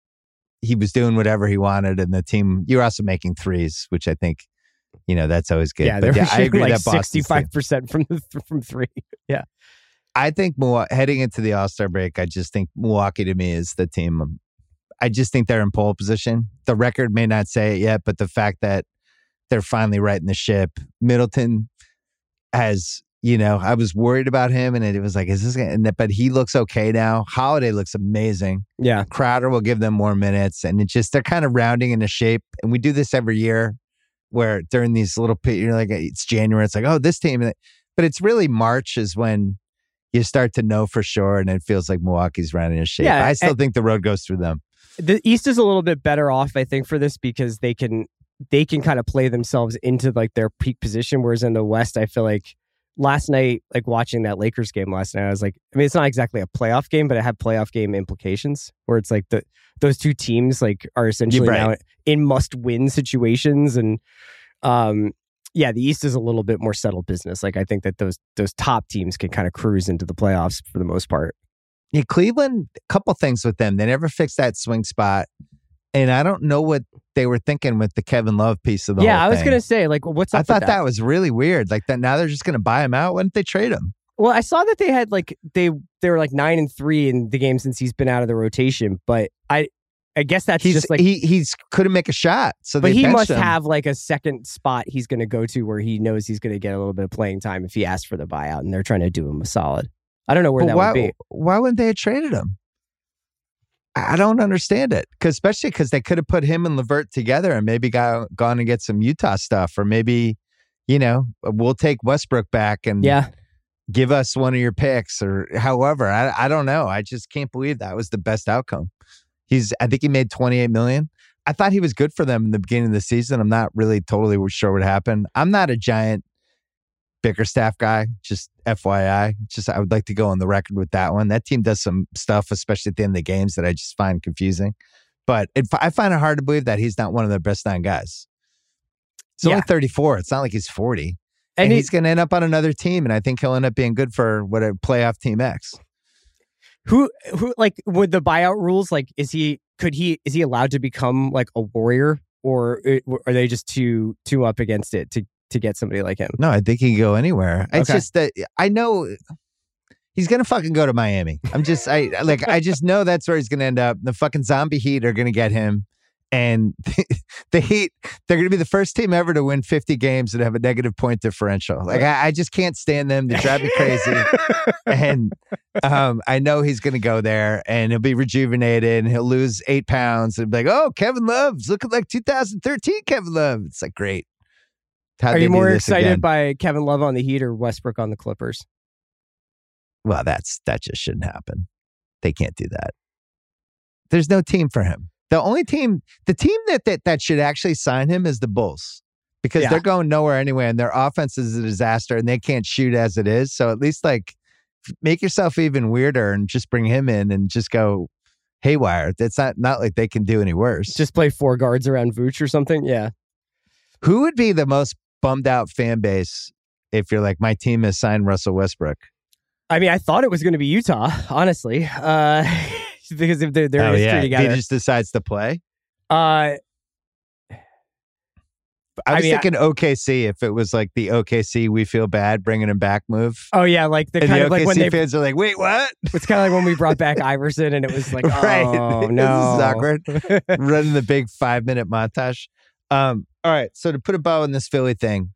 he was doing whatever he wanted. And the team, you're also making threes, which I think, you know, that's always good. Yeah, but they're yeah, I agree like that Boston's team- sixty-five percent from the th- from three. Yeah. I think Milwaukee, heading into the All-Star break, I just think Milwaukee to me is the team. um, I just think they're in pole position. The record may not say it yet, but the fact that they're finally righting the ship. Middleton has You know, I was worried about him, and it was like, is this gonna, but he looks okay now. Holiday looks amazing. Yeah. Crowder will give them more minutes, and it just, they're kind of rounding into shape. And we do this every year where during these little, you're like, it's January, it's like, oh, this team, but it's really March is when you start to know for sure, and it feels like Milwaukee's rounding into shape. Yeah, I still think the road goes through them. The East is a little bit better off, I think, for this because they can, they can kind of play themselves into like their peak position. Whereas in the West, I feel like, last night, like watching that Lakers game last night, I was like, I mean, it's not exactly a playoff game, but it had playoff game implications where it's like the those two teams like are essentially right. now in must-win situations. And um, yeah, the East is a little bit more settled business. Like I think that those those top teams can kind of cruise into the playoffs for the most part. Yeah, Cleveland, a couple things with them. They never fixed that swing spot. And I don't know what they were thinking with the Kevin Love piece of the yeah, whole I was thing. going to say, like, what's up I thought with that? that? was really weird. Like that now they're just going to buy him out. Why didn't they trade him? Well, I saw that they had like they they were like nine and three in the game since he's been out of the rotation, but I I guess that's He's just like he he's couldn't make a shot. So but they he benched must him. have like a second spot he's going to go to where he knows he's going to get a little bit of playing time if he asks for the buyout, and they're trying to do him a solid. I don't know where But that why, would be. Why wouldn't they have traded him? I don't understand it. Because especially because they could have put him and LeVert together and maybe got gone and get some Utah stuff, or maybe, you know, we'll take Westbrook back and Yeah. give us one of your picks, or however. I I don't know. I just can't believe that was the best outcome. He's I think he made twenty-eight million. I thought he was good for them in the beginning of the season. I'm not really totally sure what happened. I'm not a giant Bickerstaff guy, just F Y I. Just I would like to go on the record with that one. That team does some stuff, especially at the end of the games, that I just find confusing. But it, I find it hard to believe that he's not one of their best nine guys. He's Yeah. only thirty-four. It's not like he's forty. And, And he- he's going to end up on another team, and I think he'll end up being good for what a playoff team X. Who who like with the buyout rules, like is he could he is he allowed to become like a Warrior, or are they just too too up against it to to get somebody like him? No, I think he can go anywhere. It's Okay. just that I know he's gonna fucking go to Miami. I'm just I like I just know that's where he's gonna end up. The fucking zombie Heat are gonna get him, and the Heat, they're gonna be the first team ever to win fifty games and have a negative point differential. Like I, I just can't stand them. They drive me crazy. And um, I know he's gonna go there and he'll be rejuvenated and he'll lose eight pounds and be like, oh, Kevin Love's looking like two thousand thirteen Kevin Love. It's like great. How'd Are they you do more this excited again? by Kevin Love on the Heat or Westbrook on the Clippers? Well, that's that just shouldn't happen. They can't do that. There's no team for him. The only team, the team that that, that should actually sign him is the Bulls, because Yeah. they're going nowhere anyway, and their offense is a disaster, and they can't shoot as it is. So at least like make yourself even weirder and just bring him in and just go haywire. It's not not like they can do any worse. Just play four guards around Vooch or something? Yeah. Who would be the most bummed out fan base if you're like, my team has signed Russell Westbrook? I mean, I thought it was going to be Utah, honestly, uh, because of their, their Oh history yeah, together. he just decides to play. Uh, I was I mean, thinking O K C, if it was like the O K C we feel bad bringing him back move. oh yeah, like the And kind the of like O K C when they. fans are like, wait, what? It's kind of like when we brought back Iverson, and it was like, Right. oh This is no, awkward. Running the big five minute montage. Um, all right, so to put a bow on this Philly thing,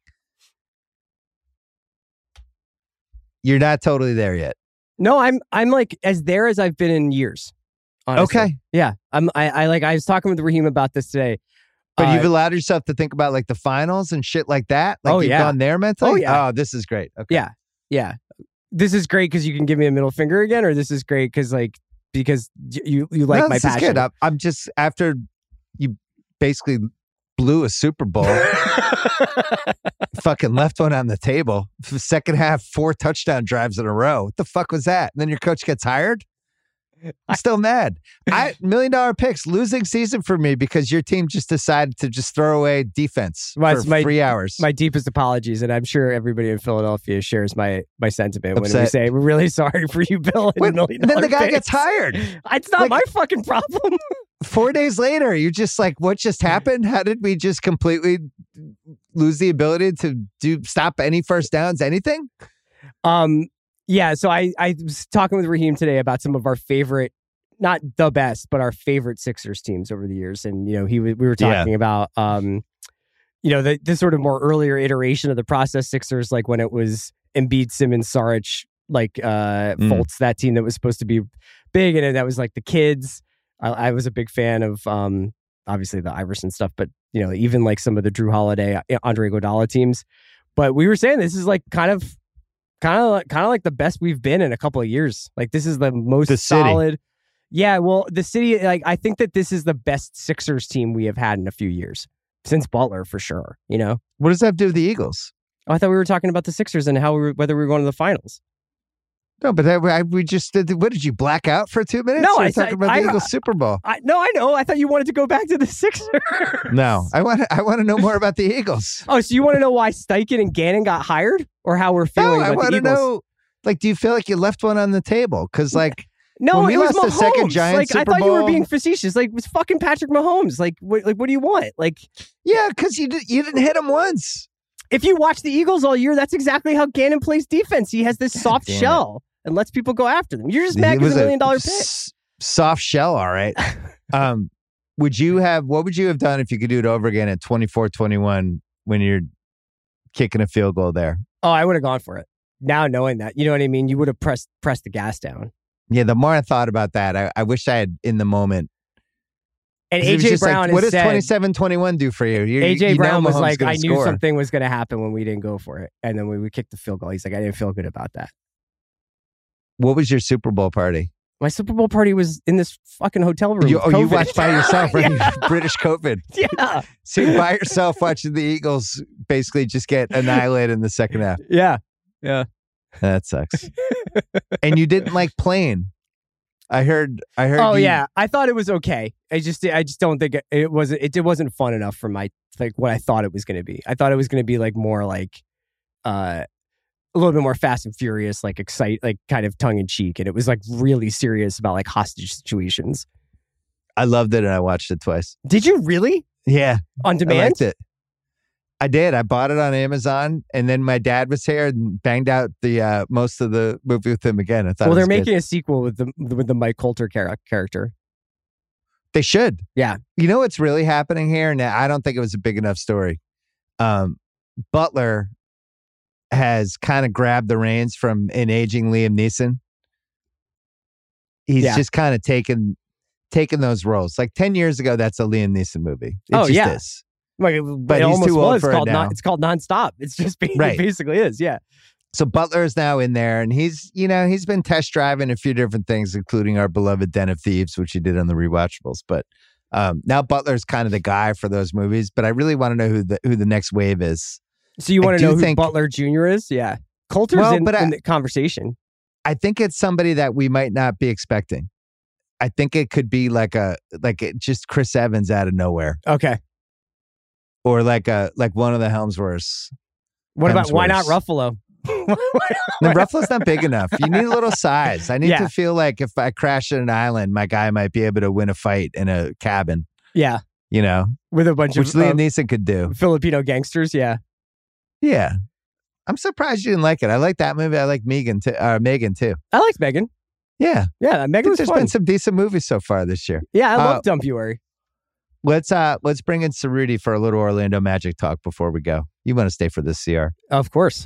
you're not totally there yet. No, I'm I'm like as there as I've been in years. Honestly. Okay. Yeah, I'm. I, I like. I was talking with Raheem about this today. But Uh, you've allowed yourself to think about like the finals and shit like that. Like Oh, you've yeah. gone there mentally. Oh, yeah. Oh, this is great. Okay. Yeah, yeah. This is great because you can give me a middle finger again, or this is great because like because y- you you like no, my this is passion. good. I'm, I'm just after you basically blew a Super Bowl. Fucking left one on the table. The second half, four touchdown drives in a row. What the fuck was that? And then your coach gets hired? I'm still mad. I million dollar picks, losing season for me because your team just decided to just throw away defense Well, for it's my- three hours. My deepest apologies, and I'm sure everybody in Philadelphia shares my my sentiment when we Upset. say we're really sorry for you, Bill. And Wait, million and then the dollar guy gets picks." hired. It's not Like- my fucking problem. Four days later, you're just like, what just happened? How did we just completely lose the ability to do stop any first downs, anything? Um, yeah. So I I was talking with Raheem today about some of our favorite, not the best, but our favorite Sixers teams over the years, and you know, he w- we were talking about um, you know, the the sort of more earlier iteration of the process Sixers, like when it was Embiid, Simmons, Saric, like uh, Mm. Fultz, that team that was supposed to be big, and that was like the kids. I, I was a big fan of um, obviously the Iverson stuff, but you know, even like some of the Drew Holiday, Andre Iguodala teams. But we were saying this is like kind of, kind of, like, kind of like the best we've been in a couple of years. Like this is the most The city. solid. Yeah, well, the city, like I think that this is the best Sixers team we have had in a few years since Butler, for sure. You know, What does that have to do with the Eagles? oh, I thought we were talking about the Sixers and how we were, whether we were going to the finals. No, but that, I, we just did. What did you black out for two minutes? No, we were I talking said- about the I- Eagles Super Bowl. I, no, I know. I thought you wanted to go back to the Sixers. No, I want. I want to know more about the Eagles. Oh, so you want to know why Steichen and Gannon got hired, or how we're feeling No, I about want the to Eagles? know. Like, do you feel like you left one on the table? Because, like, No, when we it was lost Mahomes. the second Giants like I Super thought you were Bowl- being facetious. Like it was fucking Patrick Mahomes. Like what? Like what do you want? Like yeah, because you did, you didn't hit him once. if you watch the Eagles all year, that's exactly how Gannon plays defense. He has this soft damn it. shell and lets people go after them. You're just mad It because was a million dollar pick. s- soft shell, all right. um, would you have? What would you have done if you could do it over again at twenty-four twenty-one when you're kicking a field goal there? Oh, I would have gone for it. Now knowing that, you know what I mean. You would have pressed pressed the gas down. Yeah, the more I thought about that, I, I wish I had in the moment. And 'Cause it was A J just like, Brown what has does said, twenty-seven twenty-one do for you? You- A J you know Brown was Mahomes like, gonna I knew score. something was going to happen when we didn't go for it, and then when we kicked the field goal, he's like, I didn't feel good about that. What was your Super Bowl party? My Super Bowl party was in this fucking hotel room. You, with oh, you COVID. watched by yourself, right? Yeah. British COVID. Yeah, So you're by yourself watching the Eagles basically just get annihilated in the second half. yeah, yeah. That sucks. And you didn't like playing. I heard. I heard. Oh you- yeah, I thought it was okay. I just, I just don't think it, it wasn't. It, it wasn't fun enough for my like what I thought it was going to be. I thought it was going to be like more like, uh, a little bit more Fast and Furious, like excite, like kind of tongue in cheek, and it was like really serious about like hostage situations. I loved it, and I watched it twice. Did you really Yeah, on I demand? liked it. I did. I bought it on Amazon, and then my dad was here and banged out the uh, most of the movie with him again. I thought. Well, it they're was good. making a sequel with the with the Mike Coulter char- character. They should. Yeah. You know what's really happening here? Now, I don't think it was a big enough story. Um, Butler has kind of grabbed the reins from an aging Liam Neeson. He's Yeah. just kind of taken taken those roles. Like ten years ago, that's a Liam Neeson movie. It Oh, just yeah. is. Like, But it he's almost too old was for it called now. non, it's called Nonstop. It's just it Right. basically is. Yeah. So Butler is now in there, and he's, you know, he's been test driving a few different things, including our beloved Den of Thieves, which he did on the rewatchables. But um, now Butler's kind of the guy for those movies. But I really want to know who the who the next wave is. So you I want to do know who think- Butler Junior is? Yeah. Coulter's Well, in, but I- in the conversation. I think it's somebody that we might not be expecting. I think it could be like a like it, just Chris Evans out of nowhere, Okay. or like a like one of the Helmsworths. What about why not Hemsworths. Ruffalo? No, Ruffalo's not big enough. You need a little size. I need Yeah. to feel like if I crash at an island, my guy might be able to win a fight in a cabin. Yeah. You know, With a bunch which of Liam uh, Neeson could do. Filipino gangsters. Yeah. Yeah, I'm surprised you didn't like it. I like that movie. I like Megan too. Uh, Megan too. I liked Megan. Yeah, Yeah. I Megan think was there's fun. been some decent movies so far this year. Yeah. I uh, love Dumpuary. Let's uh let's bring in Cerruti for a little Orlando Magic talk before we go. You want to stay for this, C R? Of course.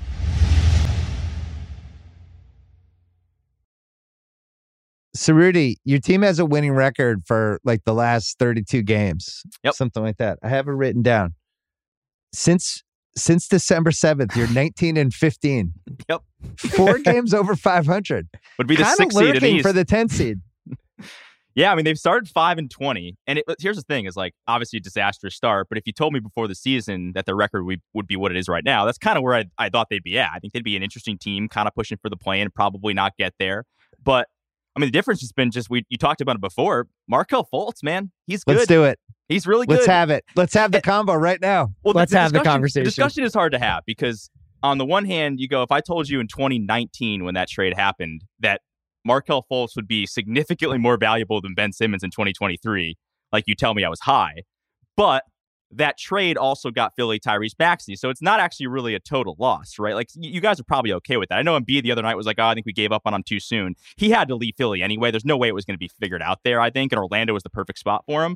Cerruti, your team has a winning record for like the last thirty-two games. Yep. Something like that. I have it written down. Since since December seventh, you're nineteen and fifteen. Yep. Four games over five hundred. Would be the Kind of sixth seed in the lurking East. for the tenth seed. Yeah, I mean they've started five and twenty, and it, here's the thing: is like obviously a disastrous start. But if you told me before the season that their record would, would be what it is right now, that's kind of where I, I thought they'd be at. I think they'd be an interesting team, kind of pushing for the play-in, probably not get there. But I mean, the difference has been just we you talked about it before. Markelle Fultz, man, he's good. Let's do it. He's really good. Let's have it. Let's have the combo right now. Well, Let's have the discussion- conversation. The discussion is hard to have because on the one hand, you go, if I told you in twenty nineteen when that trade happened that Markelle Fultz would be significantly more valuable than Ben Simmons in twenty twenty-three, like you tell me I was high. But that trade also got Philly Tyrese Maxey, so it's not actually really a total loss, right? Like you guys are probably okay with that. I know Embiid the other night was like, oh, I think we gave up on him too soon. He had to leave Philly anyway. There's no way it was going to be figured out there, I think, and Orlando was the perfect spot for him.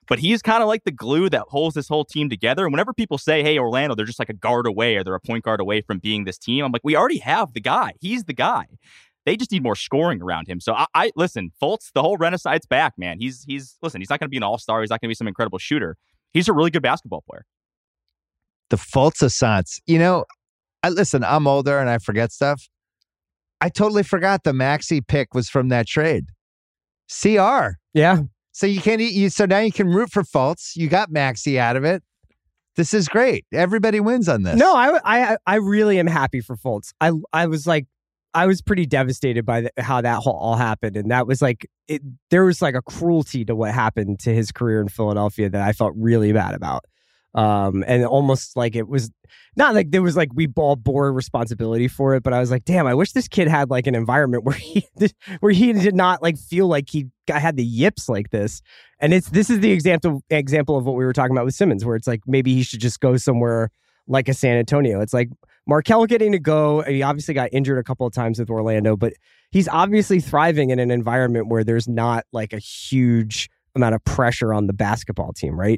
But he's kind of like the glue that holds this whole team together. And whenever people say, hey, Orlando, they're just like a guard away or they're a point guard away from being this team, I'm like, we already have the guy. He's the guy. They just need more scoring around him. So I, I listen, Fultz, the whole renaissance back, man. He's, he's listen, he's not going to be an all-star. He's not going to be some incredible shooter. He's a really good basketball player. The Fultz-a-sance. You know, I, listen, I'm older and I forget stuff. I totally forgot the Maxey pick was from that trade. C R. Yeah. So you can't eat you. So now you can root for Fultz. You got Maxey out of it. This is great. Everybody wins on this. No, I, I, I really am happy for Fultz. I, I was like, I was pretty devastated by the, how that whole, all happened, and that was like, it, there was like a cruelty to what happened to his career in Philadelphia that I felt really bad about. Um, and almost like it was not like there was like we all bore responsibility for it, but I was like, damn, I wish this kid had like an environment where he where he did not like feel like he got, had the yips like this. And it's this is the example example of what we were talking about with Simmons, where it's like maybe he should just go somewhere like a San Antonio. It's like Markelle getting to go. He obviously got injured a couple of times with Orlando, but he's obviously thriving in an environment where there's not like a huge amount of pressure on the basketball team, right?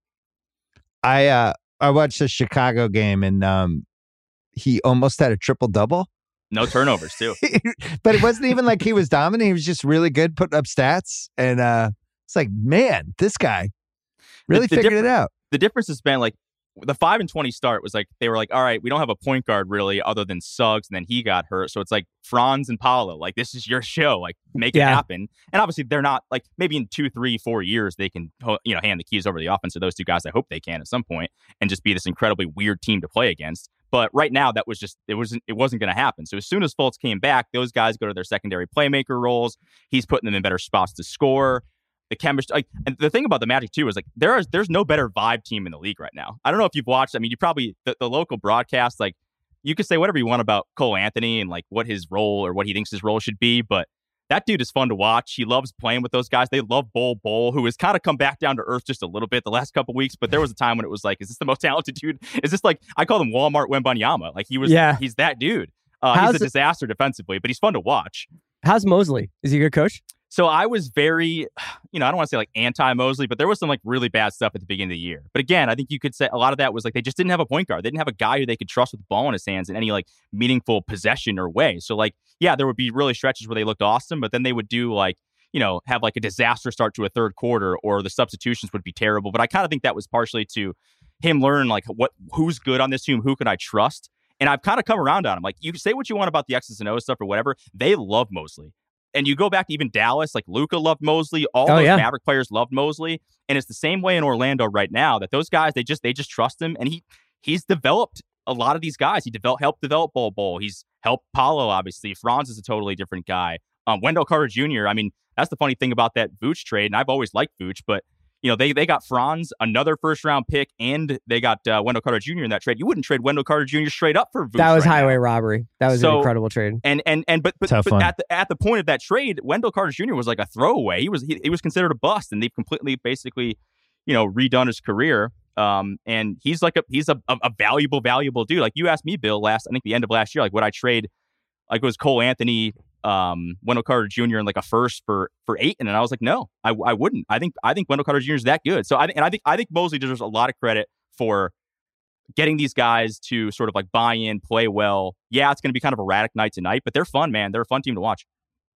I uh, I watched the Chicago game and um, he almost had a triple double. No turnovers too. But it wasn't even like he was dominant. He was just really good putting up stats. And uh, it's like, man, this guy really the, the figured it out. The difference has been like the five and twenty start was like they were like, all right, we don't have a point guard really other than Suggs, and then he got hurt. So it's like Franz and Paolo, like this is your show, like make yeah. it happen. And obviously they're not like maybe in two, three, four years they can you know hand the keys over the offense to those two guys. I hope they can at some point and just be this incredibly weird team to play against. But right now that was just it wasn't it wasn't going to happen. So as soon as Fultz came back, those guys go to their secondary playmaker roles. He's putting them in better spots to score. The chemistry, like, and the thing about the Magic too is like there is there's no better vibe team in the league right now. I don't know if you've watched. I mean, you probably the, the local broadcast. Like, you could say whatever you want about Cole Anthony and like what his role or what he thinks his role should be, but that dude is fun to watch. He loves playing with those guys. They love Bol Bol, who has kind of come back down to earth just a little bit the last couple weeks. But there was a time when it was like, is this the most talented dude? Is this like I call him Walmart Wembanyama? Like he was. Yeah. He's that dude. Uh, he's a disaster defensively, but he's fun to watch. How's Mosley? Is he a good coach? So I was very, you know, I don't want to say like anti-Mosley, but there was some like really bad stuff at the beginning of the year. But again, I think you could say a lot of that was like they just didn't have a point guard. They didn't have a guy who they could trust with the ball in his hands in any like meaningful possession or way. So like, yeah, there would be really stretches where they looked awesome, but then they would do like, you know, have like a disaster start to a third quarter or the substitutions would be terrible. But I kind of think that was partially to him learn like what who's good on this team, who can I trust? And I've kind of come around on him. Like you can say what you want about the X's and O's stuff or whatever. They love Mosley. And you go back to even Dallas, like Luka loved Mosley. All oh, those yeah. Maverick players loved Mosley. And it's the same way in Orlando right now that those guys, they just they just trust him. And he he's developed a lot of these guys. He developed helped develop Bol Bol. He's helped Paolo, obviously. Franz is a totally different guy. Um, Wendell Carter Junior, I mean, that's the funny thing about that Vooch trade. And I've always liked Vooch, but you know, they they got Franz, another first round pick, and they got uh, Wendell Carter Junior in that trade. You wouldn't trade Wendell Carter Junior straight up for Vooch. That was right highway now. robbery. That was so, an incredible trade. And and and but but, but at the at the point of that trade, Wendell Carter Junior was like a throwaway. He was he, he was considered a bust, and they've completely basically, you know, redone his career. Um, and he's like a he's a, a, a valuable valuable dude. Like you asked me, Bill, last I think the end of last year, like would I trade like it was Cole Anthony, um, Wendell Carter Junior and like a first for for Ayton, and I was like, no, I, I wouldn't. I think I think Wendell Carter Junior is that good. So I and I think I think Mosley deserves a lot of credit for getting these guys to sort of like buy in, play well. Yeah, it's going to be kind of a erratic night tonight, but they're fun, man. They're a fun team to watch.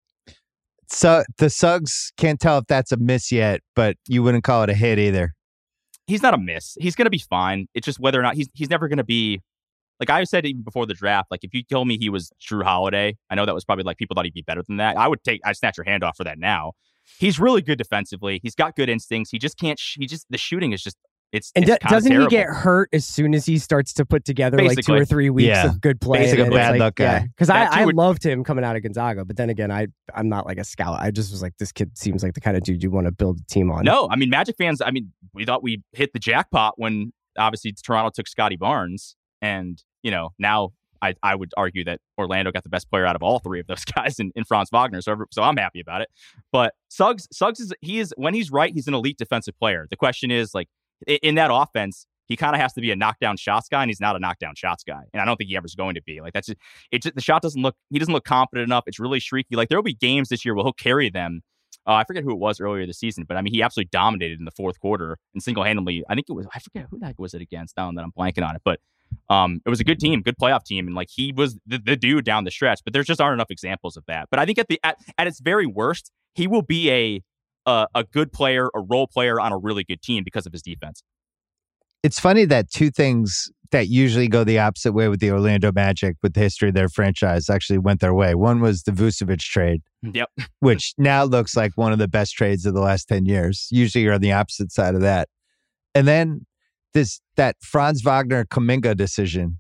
So the Suggs, can't tell if that's a miss yet, but you wouldn't call it a hit either. He's not a miss. He's going to be fine. It's just whether or not he's he's never going to be. Like I said even before the draft, like if you told me he was Drew Holiday, I know that was probably like people thought he'd be better than that. I would take, I'd snatch your hand off for that now. He's really good defensively. He's got good instincts. He just can't, sh- he just, the shooting is just, it's, and it's d- doesn't terrible. he get hurt as soon as he starts to put together Basically. like two or three weeks yeah. of good play? Basically and a bad like, luck guy. Because That I, I would- loved him coming out of Gonzaga, but then again, I, I'm not like a scout. I just was like, this kid seems like the kind of dude you want to build a team on. No, I mean, Magic fans, I mean, we thought we hit the jackpot when obviously Toronto took Scotty Barnes. And, you know, now I, I would argue that Orlando got the best player out of all three of those guys in, in Franz Wagner. So, so I'm happy about it. But Suggs, Suggs is, he is, when he's right, he's an elite defensive player. The question is, like, in, in that offense, he kind of has to be a knockdown shots guy, and he's not a knockdown shots guy. And I don't think he ever's going to be. Like, that's just, it just, the shot doesn't look, he doesn't look confident enough. It's really streaky. Like, there will be games this year where he'll carry them Uh, I forget who it was earlier this season, but I mean, he absolutely dominated in the fourth quarter and single-handedly. I think it was, I forget who the heck was it against now that I'm blanking on it, but um, it was a good team, good playoff team. And like, he was the, the dude down the stretch, but there just aren't enough examples of that. But I think at the, at, at its very worst, he will be a, a, a good player, a role player on a really good team because of his defense. It's funny that two things that usually go the opposite way with the Orlando Magic, with the history of their franchise, actually went their way. One was the Vucevic trade, yep, which now looks like one of the best trades of the last ten years. Usually you're on the opposite side of that. And then this that Franz Wagner Kuminga decision,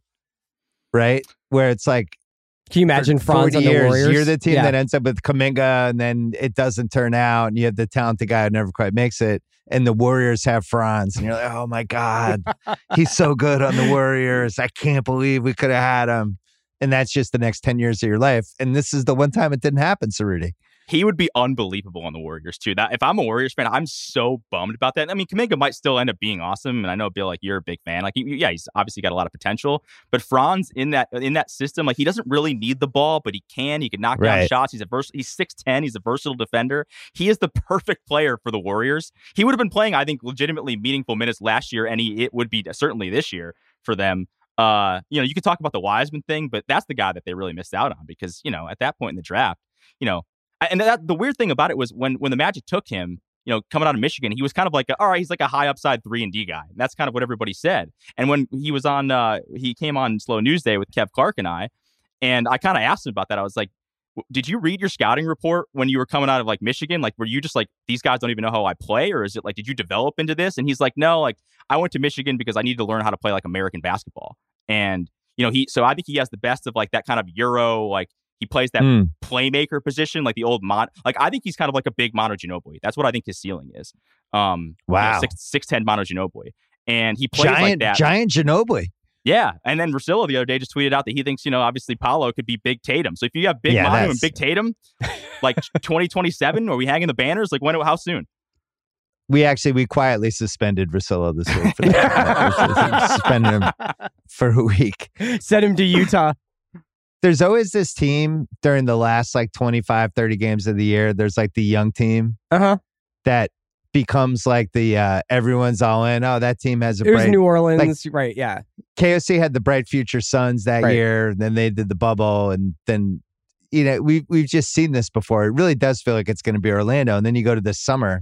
right? Where it's like, can you imagine Franz on the years, Warriors? You're the team yeah. that ends up with Kuminga, and then it doesn't turn out, and you have the talented guy who never quite makes it. And the Warriors have Franz, and you're like, oh my God, he's so good on the Warriors. I can't believe we could have had him. And that's just the next ten years of your life. And this is the one time it didn't happen, Cerruti. He would be unbelievable on the Warriors too. That if I'm a Warriors fan, I'm so bummed about that. I mean, Kuminga might still end up being awesome, and I know, Bill, like, you're a big fan. Like, yeah, he's obviously got a lot of potential. But Franz in that in that system, like, he doesn't really need the ball, but he can. He can knock right. down shots. He's a vers- He's six ten. He's a versatile defender. He is the perfect player for the Warriors. He would have been playing, I think, legitimately meaningful minutes last year, and he it would be certainly this year for them. Uh, you know, you could talk about the Wiseman thing, but that's the guy that they really missed out on because, you know, at that point in the draft, you know. And that, the weird thing about it was when when the Magic took him, you know, coming out of Michigan, he was kind of like, a, all right, he's like a high upside three and D guy. And that's kind of what everybody said. And when he was on, uh, he came on Slow News Day with Kev Clark and I, and I kind of asked him about that. I was like, did you read your scouting report when you were coming out of like Michigan? Like, were you just like, these guys don't even know how I play? Or is it like, did you develop into this? And he's like, no, like I went to Michigan because I needed to learn how to play like American basketball. And, you know, he, so I think he has the best of like that kind of Euro, like, he plays that mm. playmaker position, like the old Mon. Like I think he's kind of like a big Manu Ginobili. That's what I think his ceiling is. Um, wow, you know, six six ten Manu Ginobili, and he plays giant, like that. Giant Ginobili. Yeah, and then Russillo the other day just tweeted out that he thinks, you know, obviously Paolo could be Big Tatum. So if you have Big yeah, Manu that's... and Big Tatum, like twenty twenty-seven, are we hanging the banners? Like when? How soon? We actually we quietly suspended Russillo this week. For that. Suspended him for a week. Sent him to Utah. There's always this team during the last like twenty-five, thirty games of the year. There's like the young team uh-huh. that becomes like the uh, everyone's all in. Oh, that team has a it bright... was New Orleans, like, right, yeah. K O C had the Bright Future Suns that right. year. Then they did the bubble. And then, you know, we've, we've just seen this before. It really does feel like it's going to be Orlando. And then you go to this summer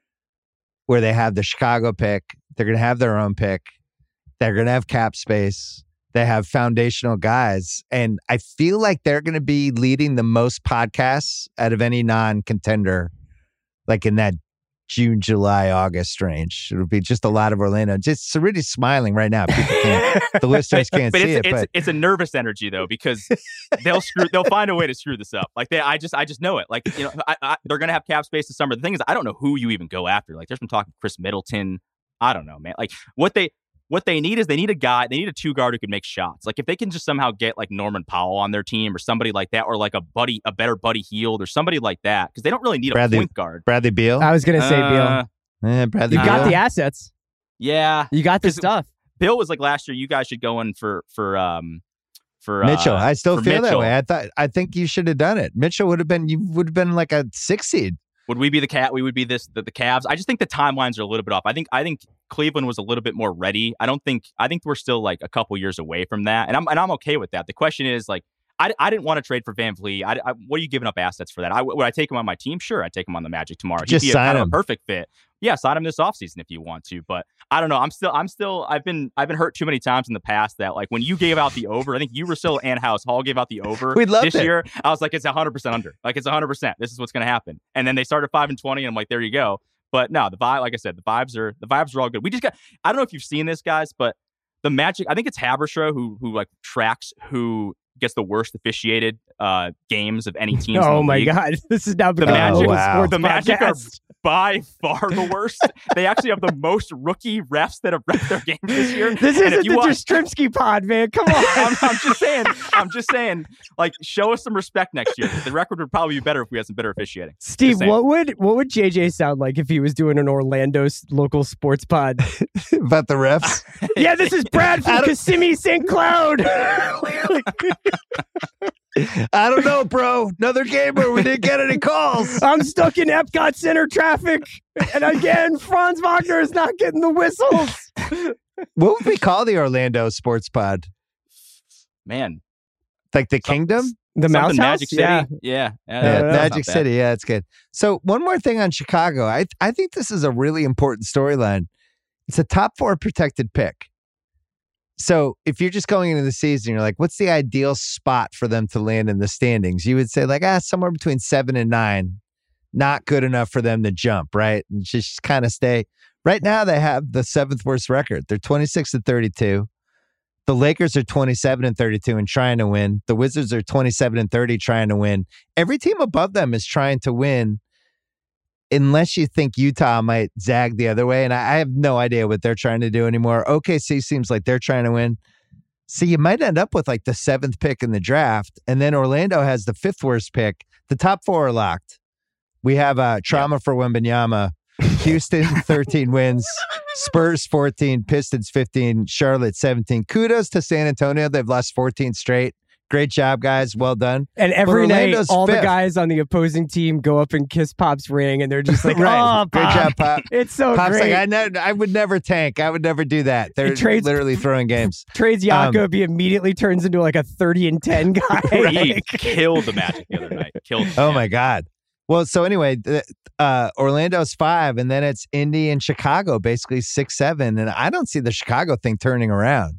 where they have the Chicago pick. They're going to have their own pick. They're going to have cap space. They have foundational guys. And I feel like they're going to be leading the most podcasts out of any non-contender, like in that June, July, August range. It'll be just a lot of Orlando. Just Cerruti's smiling right now. People can't, the listeners can't but see it's, it. It's, but it's a nervous energy though, because they'll screw. They'll find a way to screw this up. Like they, I just, I just know it. Like you know, I, I, they're going to have cap space this summer. The thing is, I don't know who you even go after. Like there's been talking Chris Middleton. I don't know, man. Like what they. What they need is they need a guy, they need a two guard who can make shots. Like if they can just somehow get like Norman Powell on their team or somebody like that, or like a buddy, a better Buddy Hield or somebody like that, because they don't really need Bradley, a point guard. Bradley Beal? I was going to say uh, Beal. Eh, Bradley you Beal. got the assets. Yeah. You got the stuff. Bill was like last year, you guys should go in for, for, um, for Mitchell. Uh, I still feel Mitchell. that way. I thought, I think you should have done it. Mitchell would have been, you would have been like a six seed. Would we be the cat? We would be this the, the Cavs. I just think the timelines are a little bit off. I think I think Cleveland was a little bit more ready. I don't think I think we're still like a couple years away from that, and I'm and I'm okay with that. The question is like I, I didn't want to trade for VanVleet. I, I, what are you giving up assets for that? I, would I take him on my team? Sure, I'd take him on the Magic tomorrow. Just He'd be sign a, kind him. Of a perfect fit. Yeah, sign him this offseason if you want to. But I don't know. I'm still, I'm still, I've been, I've been hurt too many times in the past that like when you gave out the over, I think you were still and House Hall gave out the over we loved this it. year. I was like, it's one hundred percent under. Like it's one hundred percent. This is what's going to happen. And then they started five and twenty, and I'm like, there you go. But no, the vibe, like I said, the vibes are the vibes are all good. We just got. I don't know if you've seen this, guys, but the Magic. I think it's Haberstroh who who like tracks who gets the worst officiated uh, games of any team. Oh in the my league. God, this is now the becoming Magic. a wow. sports The Magic are podcast. by far the worst. They actually have the most rookie refs that have ref their games this year. This And isn't if you the watch- Jastrzemski pod, man. Come on. I'm, I'm just saying. I'm just saying. Like, show us some respect next year. The record would probably be better if we had some better officiating. Steve, Just saying. what would what would J J sound like if he was doing an Orlando s- local sports pod? About the refs? Yeah, this is Brad from Kissimmee Saint Cloud. I don't know, bro. Another game where we didn't get any calls. I'm stuck in Epcot Center traffic. And again, Franz Wagner is not getting the whistles. What would we call the Orlando Sports Pod? Man. Like the Kingdom? The Mouse House? Magic City? Yeah. Yeah. yeah, Yeah, no, Magic City. Yeah, that's good. So one more thing on Chicago. I I think this is a really important storyline. It's a top four protected pick. So if you're just going into the season, you're like, what's the ideal spot for them to land in the standings? You would say like, ah, somewhere between seven and nine. Not good enough for them to jump, right? And just kind of stay. Right now, they have the seventh worst record. They're twenty-six and thirty-two. The Lakers are twenty-seven and thirty-two and trying to win. The Wizards are twenty-seven and thirty trying to win. Every team above them is trying to win unless you think Utah might zag the other way. And I, I have no idea what they're trying to do anymore. O K C seems like they're trying to win. So you might end up with like the seventh pick in the draft. And then Orlando has the fifth worst pick. The top four are locked. We have uh, trauma yeah. for Wembanyama. Houston, thirteen wins. Spurs, fourteen. Pistons, fifteen. Charlotte, seventeen. Kudos to San Antonio. They've lost fourteen straight. Great job, guys. Well done. And every night, all fifth. the guys on the opposing team go up and kiss Pop's ring, and they're just like, right. oh, Pop. Great job, Pop. It's so Pop's great. like, I, ne- I would never tank. I would never do that. They're trades, literally throwing games. Trades Jakob. Um, he immediately turns into like a thirty and ten guy. He killed the Magic the other night. Killed Oh, my God. Well, so anyway, uh, Orlando's five, and then it's Indy and Chicago, basically six, seven. And I don't see the Chicago thing turning around.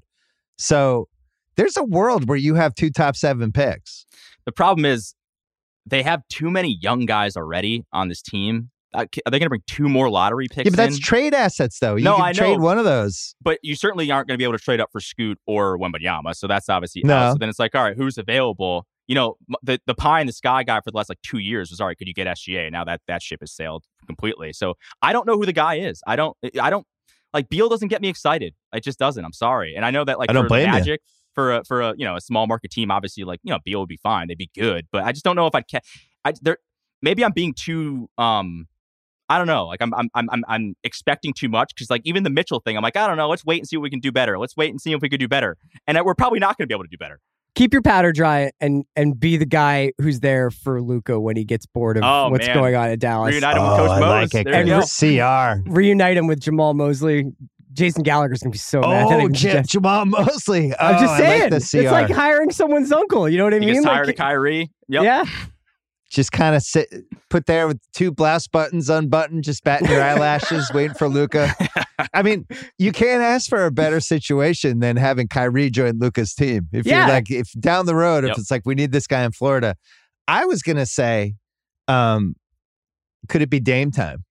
So there's a world where you have two top seven picks. The problem is they have too many young guys already on this team. Uh, are they going to bring two more lottery picks? Yeah, but that's in? trade assets, though. You no, can I trade know. one of those. But you certainly aren't going to be able to trade up for Scoot or Wembanyama. So that's obviously no. out. So then it's like, all right, who's available? You know, the the pie in the sky guy for the last like two years was, all right, could you get S G A? Now that that ship has sailed completely. So I don't know who the guy is. I don't, I don't, like Beal doesn't get me excited. It just doesn't. I'm sorry. And I know that like I don't for blame Magic, you. for a, for a, you know, a small market team, obviously like, you know, Beal would be fine. They'd be good. But I just don't know if I'd, ca- I, there, maybe I'm being too, um, I don't know. Like I'm, I'm, I'm, I'm expecting too much because like even the Mitchell thing, I'm like, I don't know. Let's wait and see what we can do better. Let's wait and see if we could do better. And we're probably not going to be able to do better. Keep your powder dry and and be the guy who's there for Luka when he gets bored of oh, what's man. going on at Dallas. Reunite him oh, with Coach I Mose. like it. There you go. C R. Reunite him with Jamal Mosley. Jason Gallagher's going to be so oh, mad. Oh, J- Jamal Mosley. Oh, I'm just saying. I like the C R. It's like hiring someone's uncle. You know what I he mean? Gets hired like, to Kyrie. Yep. Yeah. Just kind of sit, put there with two blouse buttons unbuttoned, just batting your eyelashes, waiting for Luka. I mean, you can't ask for a better situation than having Kyrie join Luka's team. If yeah. you're like, if down the road, yep. if it's like, we need this guy in Florida. I was going to say, um, could it be Dame time?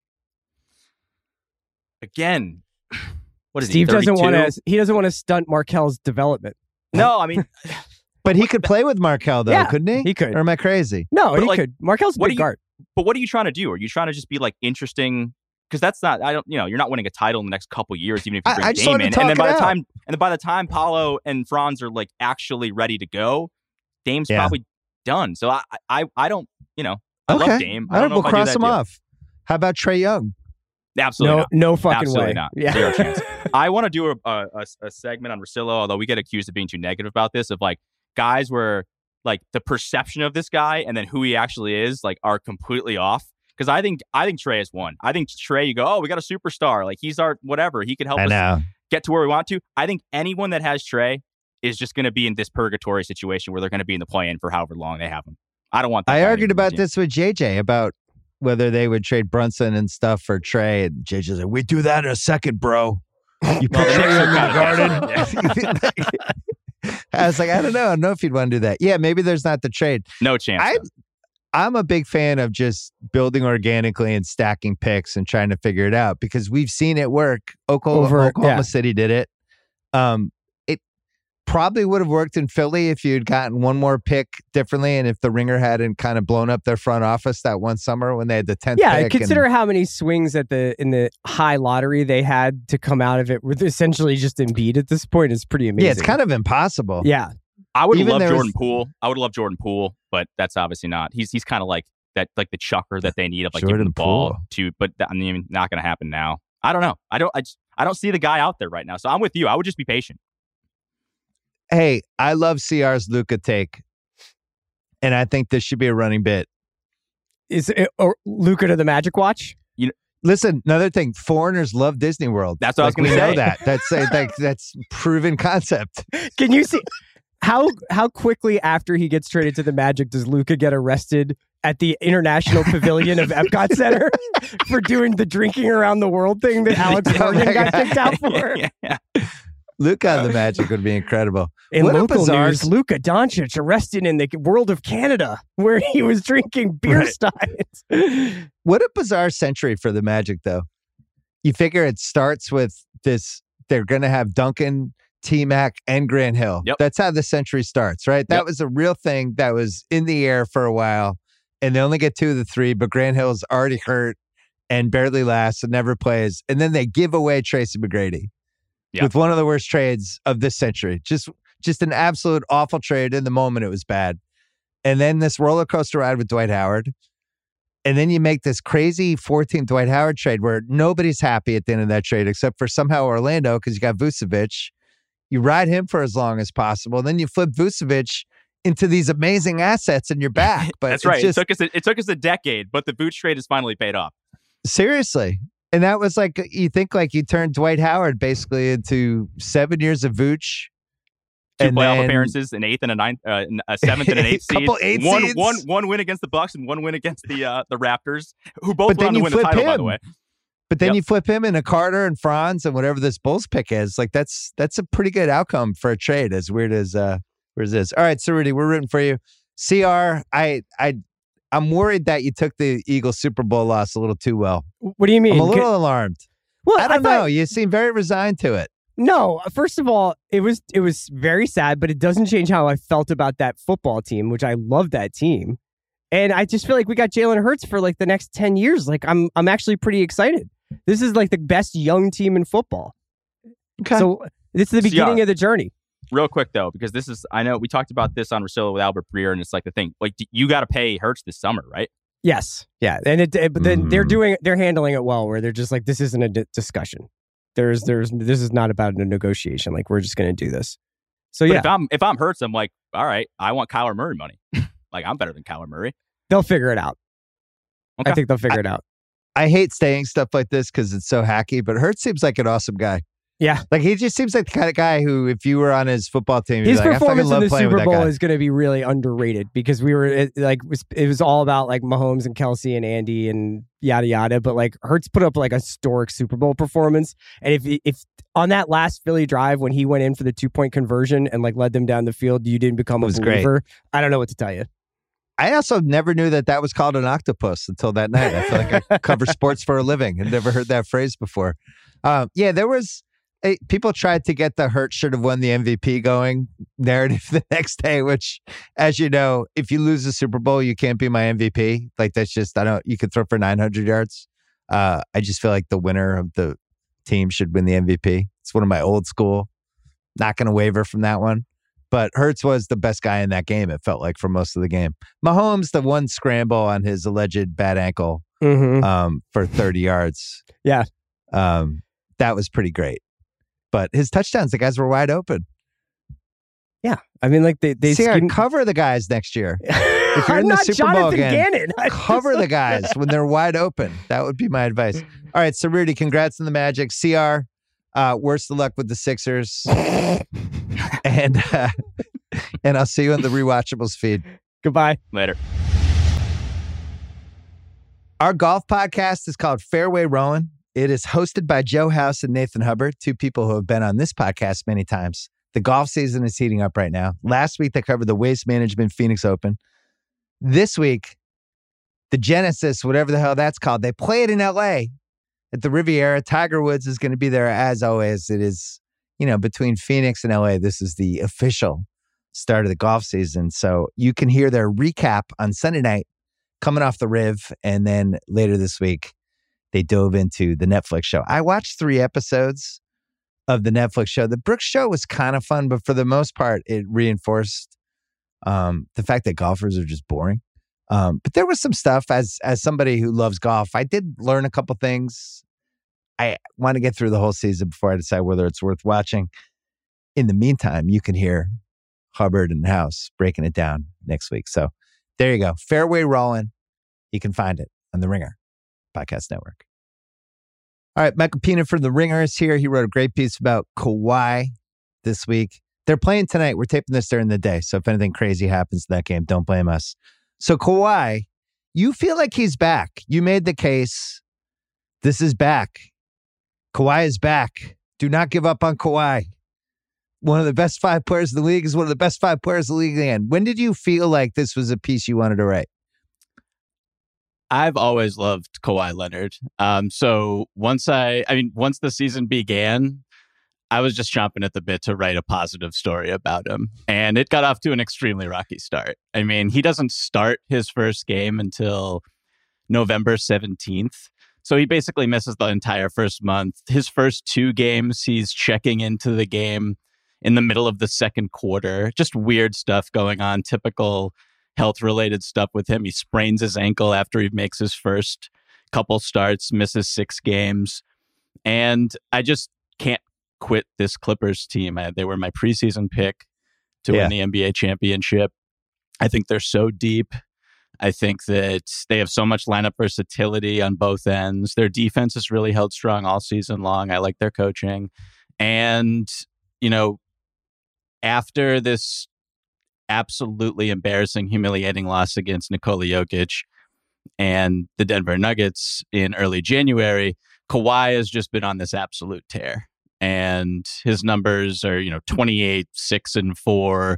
Again, what is Steve he, doesn't want thirty-two? to, he doesn't want to stunt Markel's development. No, I mean... But he could play with Markel, though, yeah, couldn't he? He could. Or am I crazy? No, but he like, could. Markel's a what big do you, guard. But what are you trying to do? Are you trying to just be like interesting? Because that's not, I don't, you know, you're not winning a title in the next couple years, even if you bring I, I just Dame wanted in. to And then talk by it the out. time, and then by the time Paolo and Franz are like actually ready to go, Dame's Yeah. probably done. So I, I, I don't, you know, I okay. love Dame. I All don't right, know we'll if I do cross that him deal. off. How about Trae Young? Absolutely No, not. no fucking Absolutely way. not. Yeah. Zero chance. I want to do a, a, a segment on Russillo, although we get accused of being too negative about this, of like guys where like the perception of this guy and then who he actually is like are completely off. Because I think I think Trae is one. I think Trae, you go, oh, we got a superstar. Like he's our whatever. He could help I us know. get to where we want to. I think anyone that has Trae is just going to be in this purgatory situation where they're going to be in the play-in for however long they have him. I don't want that. I guy argued anymore. about this with J J about whether they would trade Brunson and stuff for Trae. And J J's like, we do that in a second, bro. You put Well, the Trae Knicks in the are garden. I was like, I don't know. I don't know if you'd want to do that. Yeah, maybe there's not the trade. No chance. I, though. I'm a big fan of just building organically and stacking picks and trying to figure it out because we've seen it work. Oklahoma, Over- Oklahoma yeah. City did it. Um, it probably would have worked in Philly if you'd gotten one more pick differently and if the Ringer hadn't kind of blown up their front office that one summer when they had the tenth Yeah, pick. consider and, how many swings at the in the high lottery they had to come out of it with essentially just Embiid at this point. It's pretty amazing. yeah, it's kind of impossible. Yeah. I would Even love there Jordan was- Poole. I would love Jordan Poole, but that's obviously not. He's he's kind of like that, like the chucker that they need of like giving Jordan the ball Poole. to. But that, I mean, not going to happen now. I don't know. I don't. I just I don't see the guy out there right now. So I'm with you. I would just be patient. Hey, I love C R's Luka take. And I think this should be a running bit. Is it, or Luka to the Magic watch? You know, Listen, another thing, foreigners love Disney World. That's what like, I was going to we say. know that. That's a, like, that's proven concept. Can you see how how quickly after he gets traded to the Magic does Luka get arrested at the International Pavilion of Epcot Center for doing the drinking around the world thing that Alex Oh Morgan my got God. kicked out for? yeah, yeah. Luka on the Magic would be incredible. In What a local bizarre- news, Luka Doncic arrested in the world of Canada where he was drinking beer Right. steins. What a bizarre century for the Magic, though. You figure it starts with this, they're going to have Duncan, T-Mac, and Grant Hill. Yep. That's how the century starts, right? That Yep. was a real thing that was in the air for a while, and they only get two of the three, but Grant Hill's already hurt and barely lasts and never plays. And then they give away Tracy McGrady Yeah. with one of the worst trades of this century. Just, just an absolute awful trade. In the moment, it was bad. And then this roller coaster ride with Dwight Howard. And then you make this crazy fourteenth Dwight Howard trade where nobody's happy at the end of that trade except for somehow Orlando because you got Vucevic. You ride him for as long as possible. And then you flip Vucevic into these amazing assets in your back. But That's it's right. Just, it, took us a, it took us a decade, but the Vooch trade has finally paid off. seriously. And that was like, you think like you turned Dwight Howard basically into seven years of Vooch. Two and playoff then- appearances, an eighth and a ninth, uh, a seventh and an eighth seed. Couple eight one, seeds. one, one win against the Bucks and one win against the uh, the Raptors, who both But then went on to you win the flip title, by him. the way. But then Yep. you flip him into Carter and Franz and whatever this Bulls pick is. Like that's that's a pretty good outcome for a trade, as weird as uh weird as it is. All right, so Rudy, we're rooting for you. C R, I I I'm worried that you took the Eagles Super Bowl loss a little too well. What do you mean? I'm a little alarmed. well, I don't thought- know. You seem very resigned to it. No, first of all, it was it was very sad, but it doesn't change how I felt about that football team, which I love that team. And I just feel like we got Jalen Hurts for like the next ten years. Like I'm I'm actually pretty excited. This is like the best young team in football. Okay. So this is the C R. beginning of the journey. Real quick though, because this is I know we talked about this on Rosillo with Albert Breer, and it's like the thing, like d- you got to pay Hurts this summer, right? Yes. Yeah. And it, it- but then they're Mhm. doing they're handling it well where they're just like, this isn't a d- discussion. There's there's this is not about a negotiation. Like we're just gonna do this. So But yeah, if I'm if I'm Hurts, I'm like, all right, I want Kyler Murray money. Like I'm better than Kyler Murray. they'll figure it out. Okay. I think they'll figure it out. I hate saying stuff like this because it's so hacky, but Hurts seems like an awesome guy. Yeah. Like he just seems like the kind of guy who, if you were on his football team, you'd His be like, I fucking performance in love the playing Super with that Bowl guy. is going to be really underrated because we were it, like it was, it was all about like Mahomes and Kelsey and Andy and yada yada. But like Hurts put up like a historic Super Bowl performance, and if if on that last Philly drive when he went in for the two point conversion and like led them down the field, you didn't become It a was great. believer. I don't know what to tell you. I also never knew that that was called an octopus until that night. I feel like I cover sports for a living and never heard that phrase before. Um, yeah, there was eh, people tried to get the Hurts should have won the M V P going narrative the next day, which, as you know, if you lose the Super Bowl, you can't be my M V P. Like that's just I don't. You could throw for nine hundred yards. Uh, I just feel like the winner of the team should win the M V P. It's one of my old school. Not going to waver from that one. But Hurts was the best guy in that game, it felt like, for most of the game. Mahomes, the one scramble on his alleged bad ankle Mm-hmm. um, for thirty yards. Yeah. Um, that was pretty great. But his touchdowns, the guys were wide open. Yeah, I mean, like they they See, schemed- cover the guys next year. If you're I'm in the not Super Bowl Jonathan again, Gannon. I Cover just- the guys when they're wide open. That would be my advice. All right, so Rudy, congrats on the Magic. C R, uh, worst of luck with the Sixers. and uh, and I'll see you on the Rewatchables feed. Goodbye. Later. Our golf podcast is called Fairway Rowing. It is hosted by Joe House and Nathan Hubbard, two people who have been on this podcast many times. The golf season is heating up right now. Last week, they covered the Waste Management Phoenix Open. This week, the Genesis, whatever the hell that's called, they play it in L A at the Riviera. Tiger Woods is going to be there as always. It is, you know, between Phoenix and L A, this is the official start of the golf season. So you can hear their recap on Sunday night coming off the Riv. And then later this week, they dove into the Netflix show. I watched three episodes of the Netflix show. The Brooks show was kind of fun, but for the most part, it reinforced um, the fact that golfers are just boring. Um, but there was some stuff as as somebody who loves golf. I did learn a couple things. I want to get through the whole season before I decide whether it's worth watching. In the meantime, you can hear Hubbard and House breaking it down next week. So There you go. Fairway Rolling. You can find it on the Ringer Podcast Network. All right, Michael Pina from the Ringer is here. He wrote a great piece about Kawhi this week. They're playing tonight. We're taping this during the day, so if anything crazy happens in that game, don't blame us. So Kawhi, you feel like he's back. You made the case. This is back. Kawhi is back. Do not give up on Kawhi. One of the best five players in the league is one of the best five players in the league again. When did you feel like this was a piece you wanted to write? I've always loved Kawhi Leonard. Um, so once I, I mean, once the season began, I was just chomping at the bit to write a positive story about him. And it got off to an extremely rocky start. I mean, he doesn't start his first game until November seventeenth. So he basically misses the entire first month. His first two games, he's checking into the game in the middle of the second quarter. Just weird stuff going on, typical health-related stuff with him. He sprains his ankle after he makes his first couple starts, misses six games. And I just can't quit this Clippers team. I, they were my preseason pick to yeah. win the N B A championship. I think they're so deep. I think that they have so much lineup versatility on both ends. Their defense has really held strong all season long. I like their coaching. And, you know, after this absolutely embarrassing, humiliating loss against Nikola Jokic and the Denver Nuggets in early January, Kawhi has just been on this absolute tear. And his numbers are, you know, twenty-eight, six and four,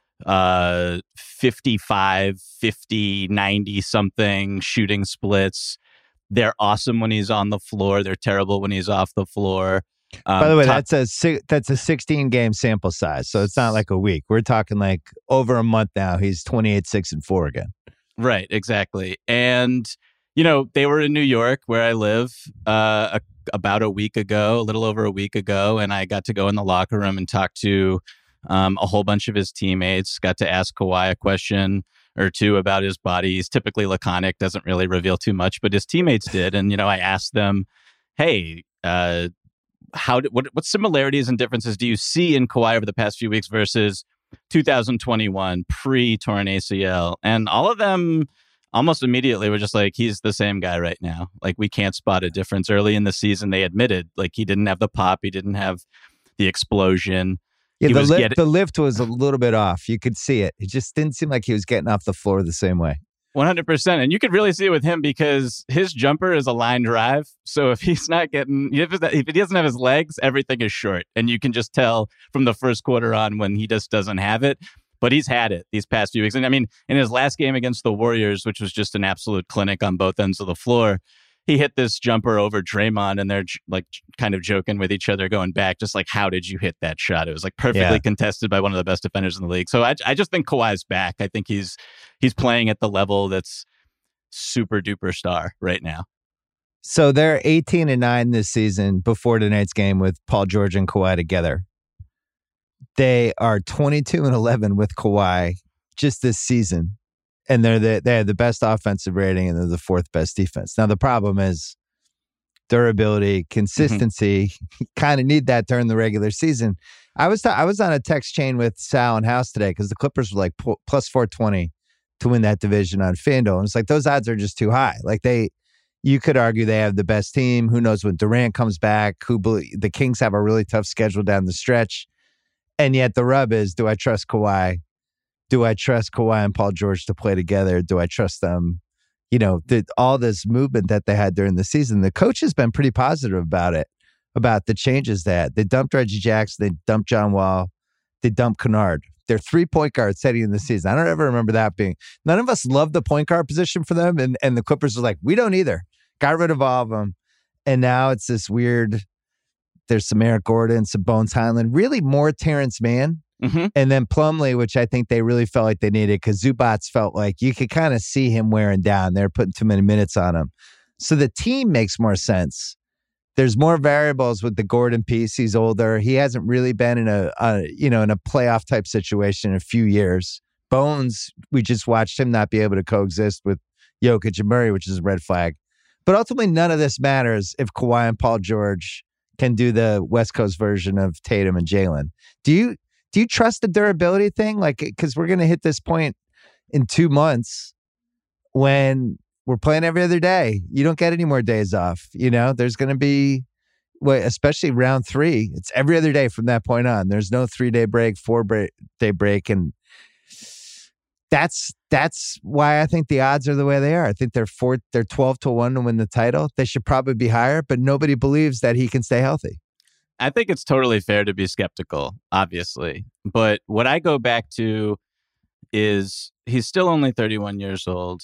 uh, fifty-five, fifty, ninety something shooting splits. They're awesome when he's on the floor. They're terrible when he's off the floor. Um, By the way, top- that's a that's a sixteen game sample size, so it's not like a week. We're talking like over a month now. He's twenty-eight, six and four again. Right, exactly. And you know, they were in New York, where I live, uh, a, about a week ago, a little over a week ago, and I got to go in the locker room and talk to um, a whole bunch of his teammates. Got to ask Kawhi a question or two about his body. He's typically laconic, doesn't really reveal too much, but his teammates did. And you know, I asked them, "Hey, uh, how did, what what similarities and differences do you see in Kawhi over the past few weeks versus two thousand twenty-one pre-torn A C L?" And all of them almost immediately were just like, he's the same guy right now. Like, we can't spot a difference. Early in the season, they admitted, like, he didn't have the pop. He didn't have the explosion. Yeah, he the, was lift, getting, the lift was a little bit off. You could see it. It just didn't seem like he was getting off the floor the same way. one hundred percent. And you could really see it with him because his jumper is a line drive. So if he's not getting, if he doesn't have his legs, everything is short. And you can just tell from the first quarter on when he just doesn't have it. But he's had it these past few weeks. And I mean, in his last game against the Warriors, which was just an absolute clinic on both ends of the floor, he hit this jumper over Draymond, and they're like kind of joking with each other going back, just like, how did you hit that shot? It was like perfectly yeah. contested by one of the best defenders in the league. So I, I just think Kawhi's back. I think he's he's playing at the level that's super duper star right now. So they're eighteen and nine this season before tonight's game with Paul George and Kawhi together. They are twenty-two and eleven with Kawhi just this season. And they're the, they have the best offensive rating and they're the fourth best defense. Now, the problem is durability, consistency. Mm-hmm. Kind of need that during the regular season. I was, t- I was on a text chain with Sal and House today because the Clippers were like p- plus four twenty to win that division on FanDuel. And it's like, those odds are just too high. Like they, you could argue they have the best team. Who knows when Durant comes back? Who the Kings have a really tough schedule down the stretch. And yet the rub is, do I trust Kawhi? Do I trust Kawhi and Paul George to play together? Do I trust them? You know, the, all this movement that they had during the season, the coach has been pretty positive about it, about the changes that they dumped Reggie Jackson, they dumped John Wall, they dumped Kennard. They're three point guards heading in the season. I don't ever remember that being, none of us loved the point guard position for them. And, and the Clippers were like, we don't either. Got rid of all of them. And now it's this weird, there's some Eric Gordon, some Bones Highland, really more Terrence Mann. Mm-hmm. And then Plumlee, which I think they really felt like they needed because Zubats felt like you could kind of see him wearing down. They're putting too many minutes on him. So the team makes more sense. There's more variables with the Gordon piece. He's older. He hasn't really been in a, a you know, in a playoff type situation in a few years. Bones, we just watched him not be able to coexist with Jokic and Murray, which is a red flag. But ultimately, none of this matters if Kawhi and Paul George can do the West Coast version of Tatum and Jalen. Do you do you trust the durability thing? Like, because we're going to hit this point in two months when we're playing every other day. You don't get any more days off. You know, there's going to be, well, especially round three, it's every other day from that point on. There's no three-day break, four-day break, and that's that's why I think the odds are the way they are. I think they're four, they're twelve to one to win the title. They should probably be higher, but nobody believes that he can stay healthy. I think it's totally fair to be skeptical, obviously. But what I go back to is he's still only thirty-one years old.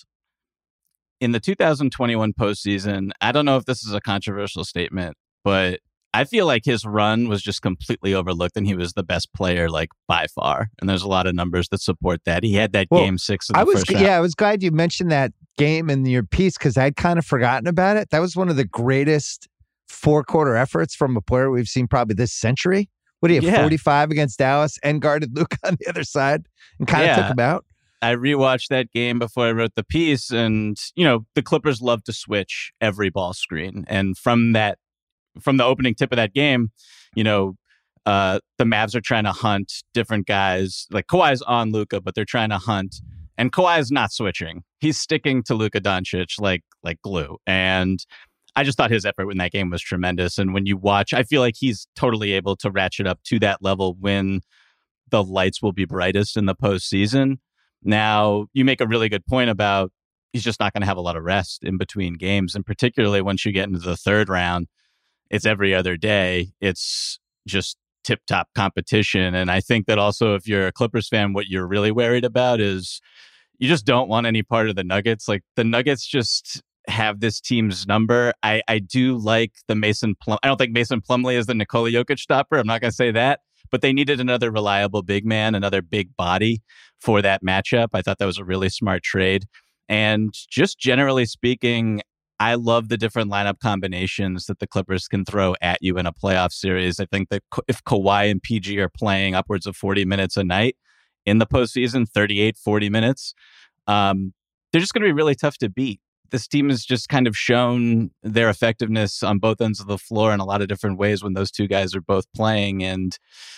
In the two thousand twenty-one postseason, I don't know if this is a controversial statement, but I feel like his run was just completely overlooked and he was the best player, like, by far. And there's a lot of numbers that support that. He had that well, game six of the I was, first Yeah, half. I was glad you mentioned that game in your piece because I'd kind of forgotten about it. That was one of the greatest four-quarter efforts from a player we've seen probably this century. What do you have, yeah. forty-five against Dallas and guarded Luka on the other side and kind of yeah. took him out? I rewatched that game before I wrote the piece, and, you know, the Clippers love to switch every ball screen. And from that, from the opening tip of that game, you know, uh, the Mavs are trying to hunt different guys. Like, Kawhi's on Luka, but they're trying to hunt. And Kawhi's not switching. He's sticking to Luka Doncic like like glue. And I just thought his effort in that game was tremendous. And when you watch, I feel like he's totally able to ratchet up to that level when the lights will be brightest in the postseason. Now, you make a really good point about he's just not going to have a lot of rest in between games. And particularly once you get into the third round, it's every other day. It's just tip-top competition. And I think that also if you're a Clippers fan, what you're really worried about is you just don't want any part of the Nuggets. Like, the Nuggets just have this team's number. I, I do like the Mason Plum. I don't think Mason Plumlee is the Nikola Jokic stopper. I'm not going to say that. But they needed another reliable big man, another big body for that matchup. I thought that was a really smart trade. And just generally speaking, I love the different lineup combinations that the Clippers can throw at you in a playoff series. I think that if Kawhi and P G are playing upwards of forty minutes a night in the postseason, thirty-eight, forty minutes, um, they're just going to be really tough to beat. This team has just kind of shown their effectiveness on both ends of the floor in a lot of different ways when those two guys are both playing. And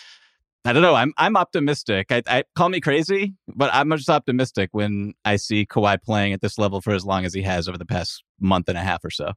I don't know, I'm I'm optimistic. I, I call me crazy, but I'm just optimistic when I see Kawhi playing at this level for as long as he has over the past month and a half or so.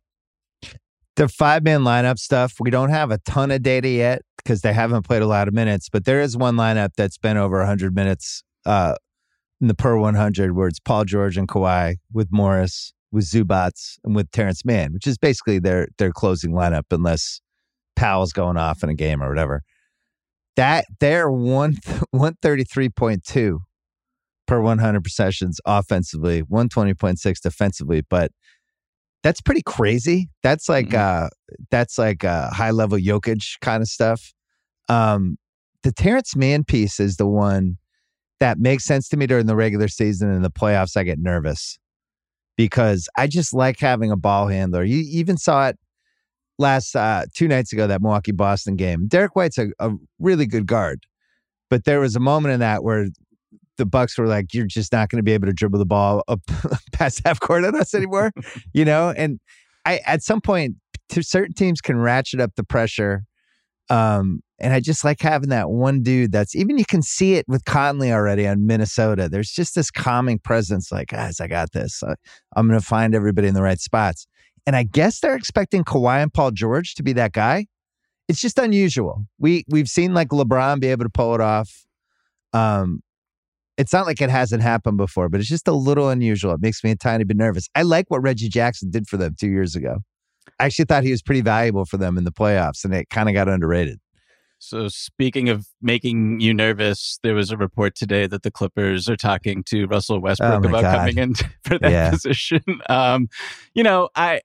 The five-man lineup stuff, we don't have a ton of data yet because they haven't played a lot of minutes, but there is one lineup that's been over one hundred minutes uh, in the per one hundred where it's Paul George and Kawhi with Morris, with Zubats, and with Terrence Mann, which is basically their their closing lineup unless Powell's going off in a game or whatever. That they're one one thirty three point two per one hundred possessions offensively, one twenty point six defensively, but that's pretty crazy. That's like mm-hmm. uh that's like uh high level Jokic kind of stuff. Um, the Terrence Mann piece is the one that makes sense to me during the regular season. In the playoffs, I get nervous because I just like having a ball handler. You even saw it last uh, two nights ago, that Milwaukee Boston game. Derek White's a, a really good guard, but there was a moment in that where the Bucks were like, "You're just not going to be able to dribble the ball up past half court on us anymore," you know. And I, at some point, to certain teams can ratchet up the pressure, um, and I just like having that one dude that's even you can see it with Conley already on Minnesota. There's just this calming presence, like, guys, I got this. I, I'm going to find everybody in the right spots. And I guess they're expecting Kawhi and Paul George to be that guy. It's just unusual. We, we've seen like LeBron be able to pull it off. Um, it's not like it hasn't happened before, but it's just a little unusual. It makes me a tiny bit nervous. I like what Reggie Jackson did for them two years ago. I actually thought he was pretty valuable for them in the playoffs, and it kind of got underrated. So speaking of making you nervous, there was a report today that the Clippers are talking to Russell Westbrook oh about God. coming in for that yeah. position. Um, you know, I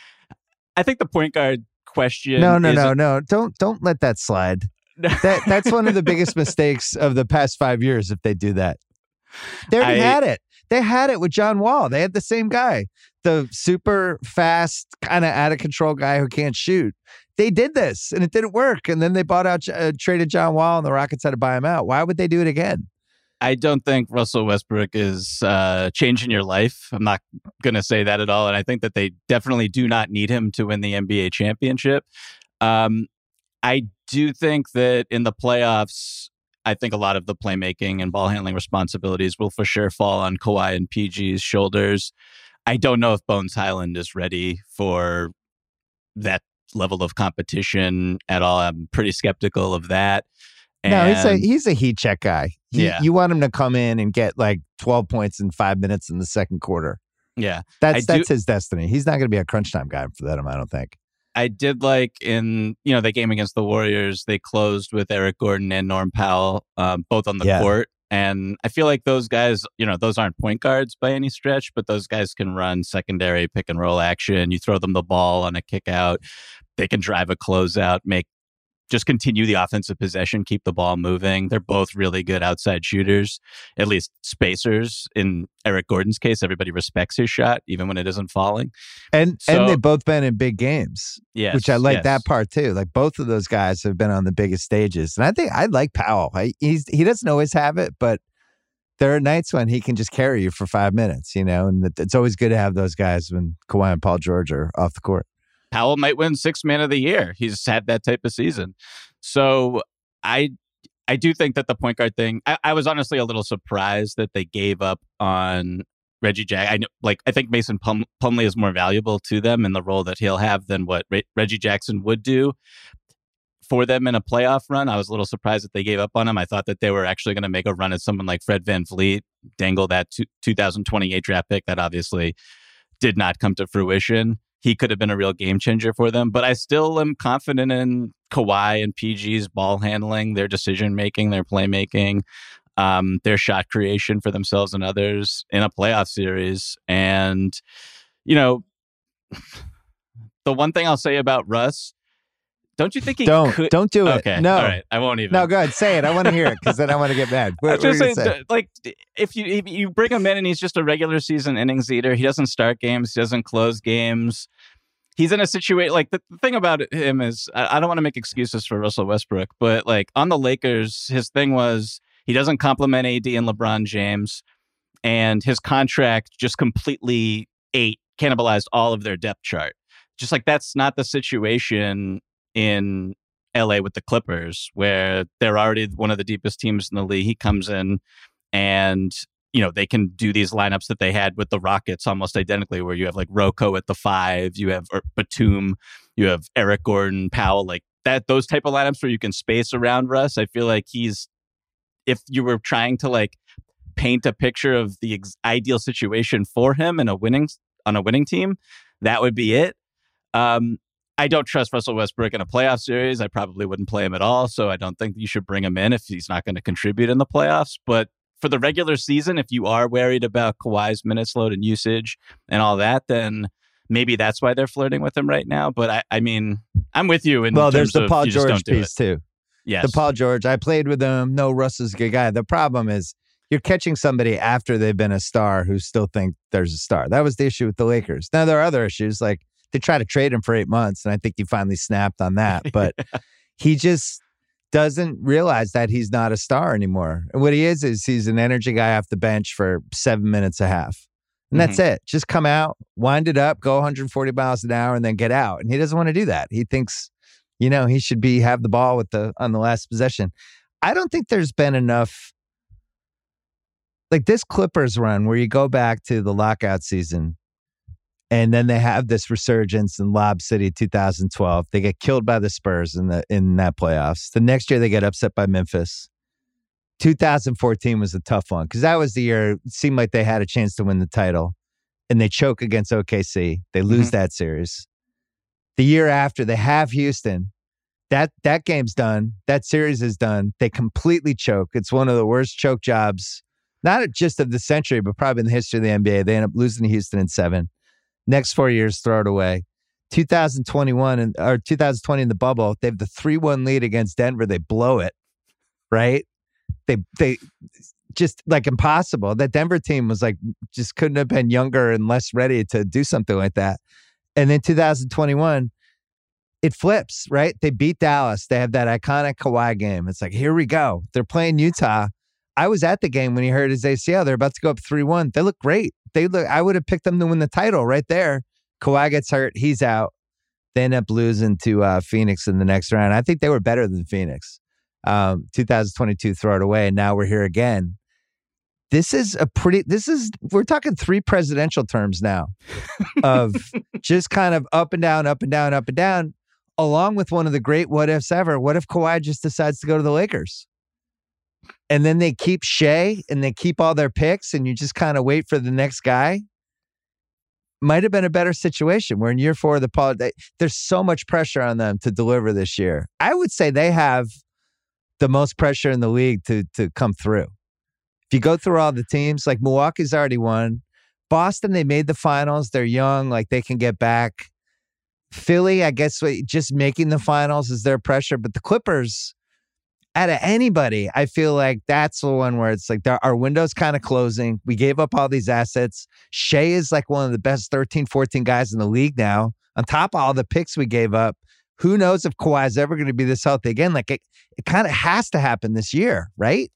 I think the point guard question. No, no, is no, a- no. Don't don't let that slide. That that's one of the biggest mistakes of the past five years. If they do that, they already I, had it. They had it with John Wall. They had the same guy, the super fast, kind of out of control guy who can't shoot. They did this and it didn't work. And then they bought out, uh, traded John Wall, and the Rockets had to buy him out. Why would they do it again? I don't think Russell Westbrook is uh, changing your life. I'm not going to say that at all. And I think that they definitely do not need him to win the N B A championship. Um, I do think that in the playoffs, I think a lot of the playmaking and ball handling responsibilities will for sure fall on Kawhi and P G's shoulders. I don't know if Bones Hyland is ready for that level of competition at all. I'm pretty skeptical of that. And no, he's a he's a heat check guy. He, yeah. You want him to come in and get like twelve points in five minutes in the second quarter. Yeah. That's I that's do, his destiny. He's not going to be a crunch time guy for them, I don't think. I did like in, you know, the game against the Warriors, they closed with Eric Gordon and Norm Powell, um, both on the yeah. court. And I feel like those guys, you know, those aren't point guards by any stretch, but those guys can run secondary pick and roll action. You throw them the ball on a kick out. They can drive a closeout, make just continue the offensive possession, keep the ball moving. They're both really good outside shooters, at least spacers. In Eric Gordon's case, everybody respects his shot, even when it isn't falling. And so, and they've both been in big games, yes, which I like yes. that part too. Like both of those guys have been on the biggest stages. And I think I like Powell. I, he's He doesn't always have it, but there are nights when he can just carry you for five minutes, you know, and it's always good to have those guys when Kawhi and Paul George are off the court. Powell might win sixth man of the year. He's had that type of season. So I I do think that the point guard thing, I, I was honestly a little surprised that they gave up on Reggie Jackson. I know, like, I think Mason Plum- Plumlee is more valuable to them in the role that he'll have than what Re- Reggie Jackson would do for them in a playoff run. I was a little surprised that they gave up on him. I thought that they were actually going to make a run at someone like Fred VanVleet, dangle that two- twenty twenty-eight draft pick that obviously did not come to fruition. He could have been a real game changer for them, but I still am confident in Kawhi and P G's ball handling, their decision making, their playmaking, um, their shot creation for themselves and others in a playoff series. And, you know, the one thing I'll say about Russ, don't you think he don't could? Don't do it. Okay, no, all right, I won't even. No, go ahead, say it. I want to hear it because then I want to get mad. What, I was just what saying, say? like, if you if you bring him in and he's just a regular season innings eater, he doesn't start games, he doesn't close games. He's in a situation like the, the thing about him is I, I don't want to make excuses for Russell Westbrook, but like on the Lakers, his thing was he doesn't compliment A D and LeBron James, and his contract just completely ate cannibalized all of their depth chart. Just like that's not the situation in L A with the Clippers, where they're already one of the deepest teams in the league. He comes in and, you know, they can do these lineups that they had with the Rockets almost identically, where you have like Rocco at the five, you have Batum, you have Eric Gordon, Powell, like that, those type of lineups where you can space around Russ. I feel like he's, if you were trying to like paint a picture of the ex- ideal situation for him in a winning, on a winning team, that would be it. Um, I don't trust Russell Westbrook in a playoff series. I probably wouldn't play him at all. So I don't think you should bring him in if he's not going to contribute in the playoffs. But for the regular season, if you are worried about Kawhi's minutes load and usage and all that, then maybe that's why they're flirting with him right now. But I, I mean, I'm with you. In well, terms there's the of Paul you just George don't do piece it. too. Yes. The Paul George. I played with him. No, Russ is a good guy. The problem is you're catching somebody after they've been a star who still think there's a star. That was the issue with the Lakers. Now, there are other issues like they try to trade him for eight months, and I think he finally snapped on that. But he just doesn't realize that he's not a star anymore. And what he is, is he's an energy guy off the bench for seven minutes a half. And that's mm-hmm. it. Just come out, wind it up, go one hundred forty miles an hour, and then get out. And he doesn't want to do that. He thinks, you know, he should be have the ball with the on the last possession. I don't think there's been enough. Like this Clippers run where you go back to the lockout season and then they have this resurgence in Lob City two thousand twelve. They get killed by the Spurs in the in that playoffs. The next year they get upset by Memphis. two thousand fourteen was a tough one because that was the year it seemed like they had a chance to win the title and they choke against O K C. They lose mm-hmm. that series. The year after they have Houston. That that game's done. That series is done. They completely choke. It's one of the worst choke jobs, not just of the century, but probably in the history of the N B A. They end up losing to Houston in seven. Next four years, throw it away. two thousand twenty-one and or two thousand twenty in the bubble, they have the three one lead against Denver. They blow it, right? They they just like impossible. That Denver team was like just couldn't have been younger and less ready to do something like that. And then two thousand twenty-one, it flips, right? They beat Dallas. They have that iconic Kawhi game. It's like, here we go. They're playing Utah. I was at the game when he hurt his A C L. They're about to go up three one. They look great. They look. I would have picked them to win the title right there. Kawhi gets hurt. He's out. They end up losing to uh, Phoenix in the next round. I think they were better than Phoenix. Um, two thousand twenty-two, throw it away. And now we're here again. This is a pretty, this is, we're talking three presidential terms now of just kind of up and down, up and down, up and down, along with one of the great what ifs ever. What if Kawhi just decides to go to the Lakers? And then they keep Shea and they keep all their picks and you just kind of wait for the next guy. Might have been a better situation where in year four of the Paul, they, there's so much pressure on them to deliver this year. I would say they have the most pressure in the league to to come through. If you go through all the teams, like Milwaukee's already won. Boston, they made the finals. They're young, like they can get back. Philly, I guess just making the finals is their pressure. But the Clippers, out of anybody, I feel like that's the one where it's like there, our window's kind of closing. We gave up all these assets. Shea is like one of the best thirteen, fourteen guys in the league now. On top of all the picks we gave up, who knows if Kawhi's ever going to be this healthy again? Like it, it kind of has to happen this year, right?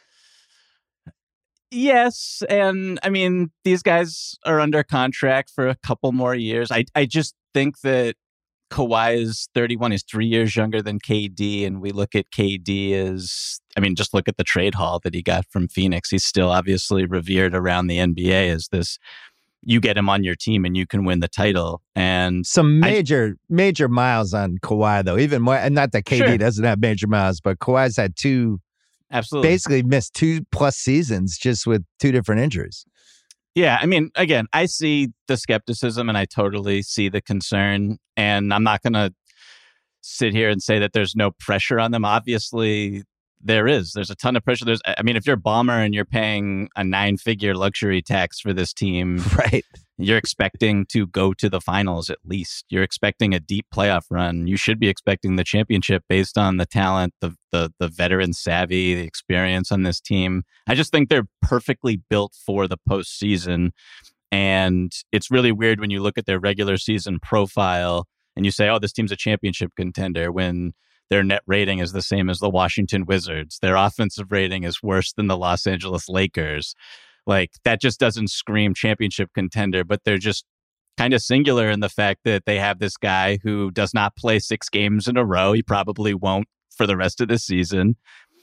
Yes. And I mean, these guys are under contract for a couple more years. I, I just think that Kawhi is thirty-one. He's three years younger than K D. And we look at K D as, I mean, just look at the trade haul that he got from Phoenix. He's still obviously revered around the N B A as this, you get him on your team and you can win the title. And some major, I, major miles on Kawhi, though. Even more, and not that K D sure. doesn't have major miles, but Kawhi's had two, absolutely, basically missed two plus seasons just with two different injuries. Yeah, I mean, again, I see the skepticism and I totally see the concern. And I'm not going to sit here and say that there's no pressure on them. Obviously, there is. There's a ton of pressure. There's, I mean, if you're Ballmer and you're paying a nine-figure luxury tax for this team, right? You're expecting to go to the finals at least. You're expecting a deep playoff run. You should be expecting the championship based on the talent, the the the veteran savvy, the experience on this team. I just think they're perfectly built for the postseason. And it's really weird when you look at their regular season profile and you say, oh, this team's a championship contender, when their net rating is the same as the Washington Wizards. Their offensive rating is worse than the Los Angeles Lakers. Like, that just doesn't scream championship contender, but they're just kind of singular in the fact that they have this guy who does not play six games in a row. He probably won't for the rest of the season.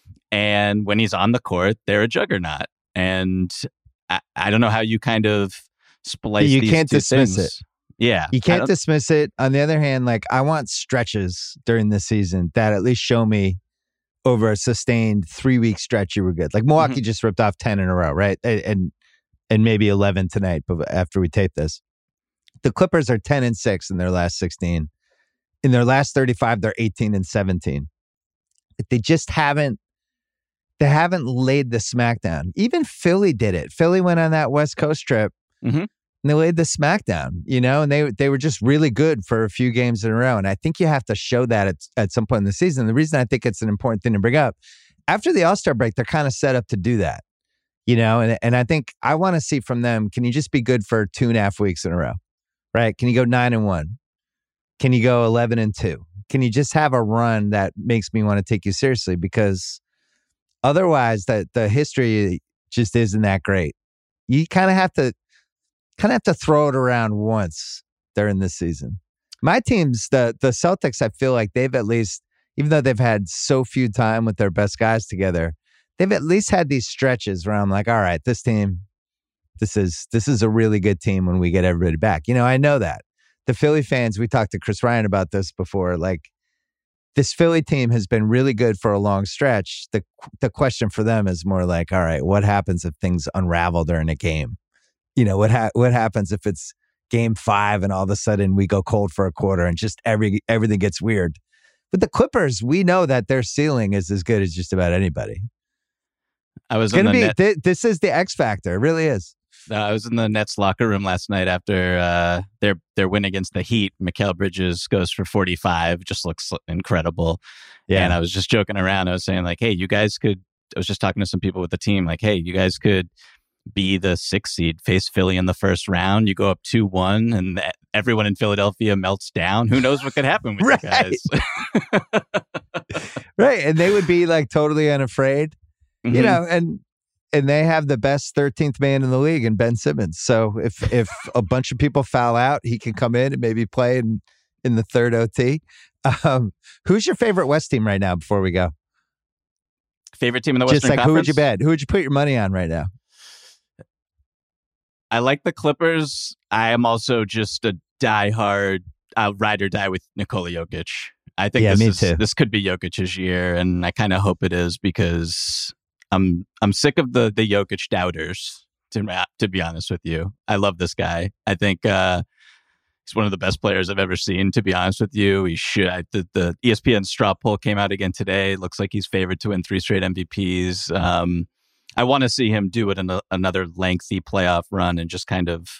And when he's on the court, they're a juggernaut. And I, I don't know how you kind of splice you these can't two dismiss things. it. Yeah. You can't dismiss it. On the other hand, like, I want stretches during this season that at least show me over a sustained three-week stretch you were good. Like Milwaukee mm-hmm. just ripped off ten in a row, right? And, and and maybe eleven tonight after we tape this. The Clippers are ten and six in their last sixteen. In their last thirty-five, they're eighteen and seventeen. But they just haven't, they haven't laid the smackdown. Even Philly did it. Philly went on that West Coast trip. Mm-hmm. And they laid the smackdown, you know, and they they were just really good for a few games in a row. And I think you have to show that at, at some point in the season. The reason I think it's an important thing to bring up, after the All-Star break, they're kind of set up to do that, you know, and, and I think I want to see from them, can you just be good for two and a half weeks in a row, right? Can you go nine and one? Can you go eleven and two? Can you just have a run that makes me want to take you seriously? Because otherwise, the, the history just isn't that great. You kind of have to, kind of have to throw it around once during this season. My teams, the the Celtics, I feel like they've at least, even though they've had so few time with their best guys together, they've at least had these stretches where I'm like, all right, this team, this is this is a really good team when we get everybody back. You know, I know that. The Philly fans, we talked to Chris Ryan about this before, like, this Philly team has been really good for a long stretch. The the question for them is more like, all right, what happens if things unravel during a game? You know, what ha- what happens if it's game five and all of a sudden we go cold for a quarter and just every everything gets weird? But the Clippers, we know that their ceiling is as good as just about anybody. I was it's in gonna the be net- th- this is the X factor. It really is. Uh, I was in the Nets locker room last night after uh, their their win against the Heat. Mikal Bridges goes for forty-five, just looks incredible. Yeah, and I was just joking around. I was saying, like, hey, you guys could. I was just talking to some people with the team, like, hey, you guys could be the sixth seed, face Philly in the first round. You go up two one, and th- everyone in Philadelphia melts down. Who knows what could happen with right. you guys? Right, and they would be like totally unafraid, mm-hmm. you know, and and they have the best thirteenth man in the league in Ben Simmons. So if if a bunch of people foul out, he can come in and maybe play in, in the third O T. Um, who's your favorite West team right now before we go? Favorite team in the Just Western like Conference? who would you bet? Who would you put your money on right now? I like the Clippers. I am also just a diehard uh, ride or die with Nikola Jokic. I think Yeah, this me is, too. this could be Jokic's year, and I kind of hope it is because I'm I'm sick of the the Jokic doubters. To to be honest with you, I love this guy. I think uh, he's one of the best players I've ever seen. To be honest with you, he should. I, the, the E S P N straw poll came out again today. Looks like he's favored to win three straight M V Ps. Um, I want to see him do it in a, another lengthy playoff run and just kind of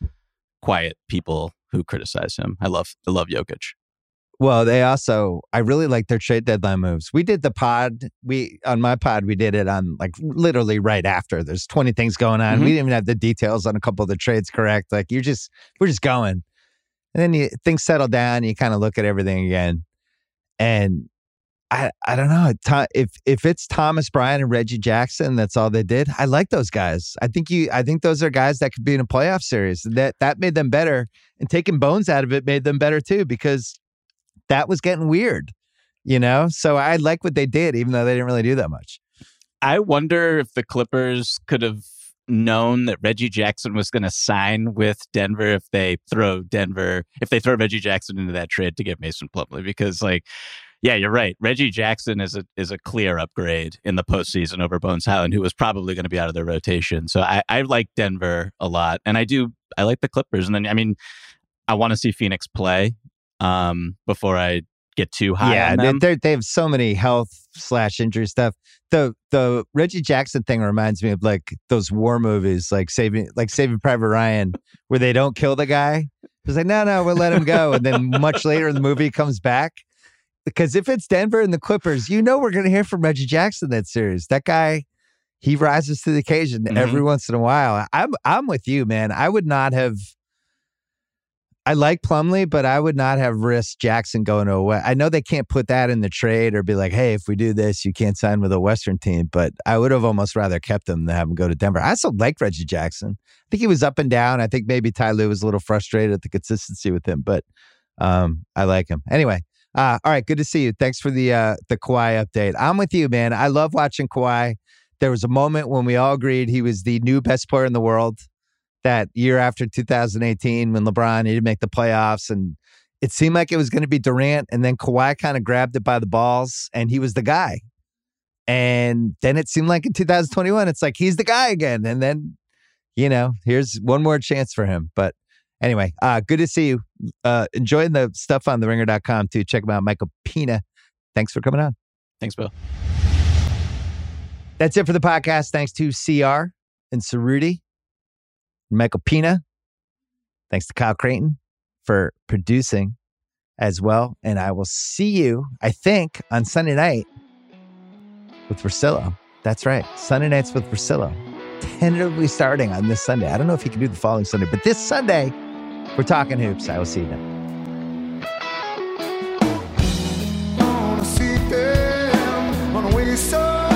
quiet people who criticize him. I love I love Jokic. Well, they also, I really like their trade deadline moves. We did the pod, we on my pod, we did it on like literally right after. There's twenty things going on. Mm-hmm. We didn't even have the details on a couple of the trades correct. Like you're just, we're just going. And then you, things settle down. You kind of look at everything again. And I I don't know. If if it's Thomas Bryant and Reggie Jackson, that's all they did. I like those guys. I think you. I think those are guys that could be in a playoff series. That that made them better, and taking Bones out of it made them better too, because that was getting weird, you know. So I like what they did, even though they didn't really do that much. I wonder if the Clippers could have known that Reggie Jackson was going to sign with Denver if they throw Denver if they throw Reggie Jackson into that trade to get Mason Plumlee, because like. Yeah, you're right. Reggie Jackson is a is a clear upgrade in the postseason over Bones Highland, who was probably going to be out of their rotation. So I, I like Denver a lot, and I do I like the Clippers. And then I mean, I want to see Phoenix play um, before I get too high yeah, on them. they they have so many health slash injury stuff. The the Reggie Jackson thing reminds me of like those war movies, like saving like Saving Private Ryan, where they don't kill the guy. It's like no, no, we'll let him go, and then much later in the movie he comes back. Because if it's Denver and the Clippers, you know we're going to hear from Reggie Jackson that series. That guy, he rises to the occasion mm-hmm. every once in a while. I'm I'm with you, man. I would not have. I like Plumlee, but I would not have risked Jackson going to a West. I know they can't put that in the trade or be like, hey, if we do this, you can't sign with a Western team. But I would have almost rather kept him than have him go to Denver. I also like Reggie Jackson. I think he was up and down. I think maybe Ty Lue was a little frustrated at the consistency with him, but um, I like him. Anyway. Uh, all right, good to see you. Thanks for the uh, the Kawhi update. I'm with you, man. I love watching Kawhi. There was a moment when we all agreed he was the new best player in the world that year after two thousand eighteen when LeBron, he didn't make the playoffs, and it seemed like it was going to be Durant, and then Kawhi kind of grabbed it by the balls, and he was the guy. And then it seemed like in two thousand twenty-one, it's like he's the guy again. And then, you know, here's one more chance for him. But anyway, uh, good to see you. Uh, enjoying the stuff on the ringer dot com too. Check him out, Michael Pina. Thanks for coming on. Thanks, Bill. That's it for the podcast. Thanks to C R and Cerruti, Michael Pina. Thanks to Kyle Creighton for producing as well. And I will see you, I think, on Sunday night with Russillo. That's right. Sunday nights with Russillo. Tentatively starting on this Sunday. I don't know if he can do the following Sunday, but this Sunday, we're talking hoops. I will see you then. Wanna see them, wanna waste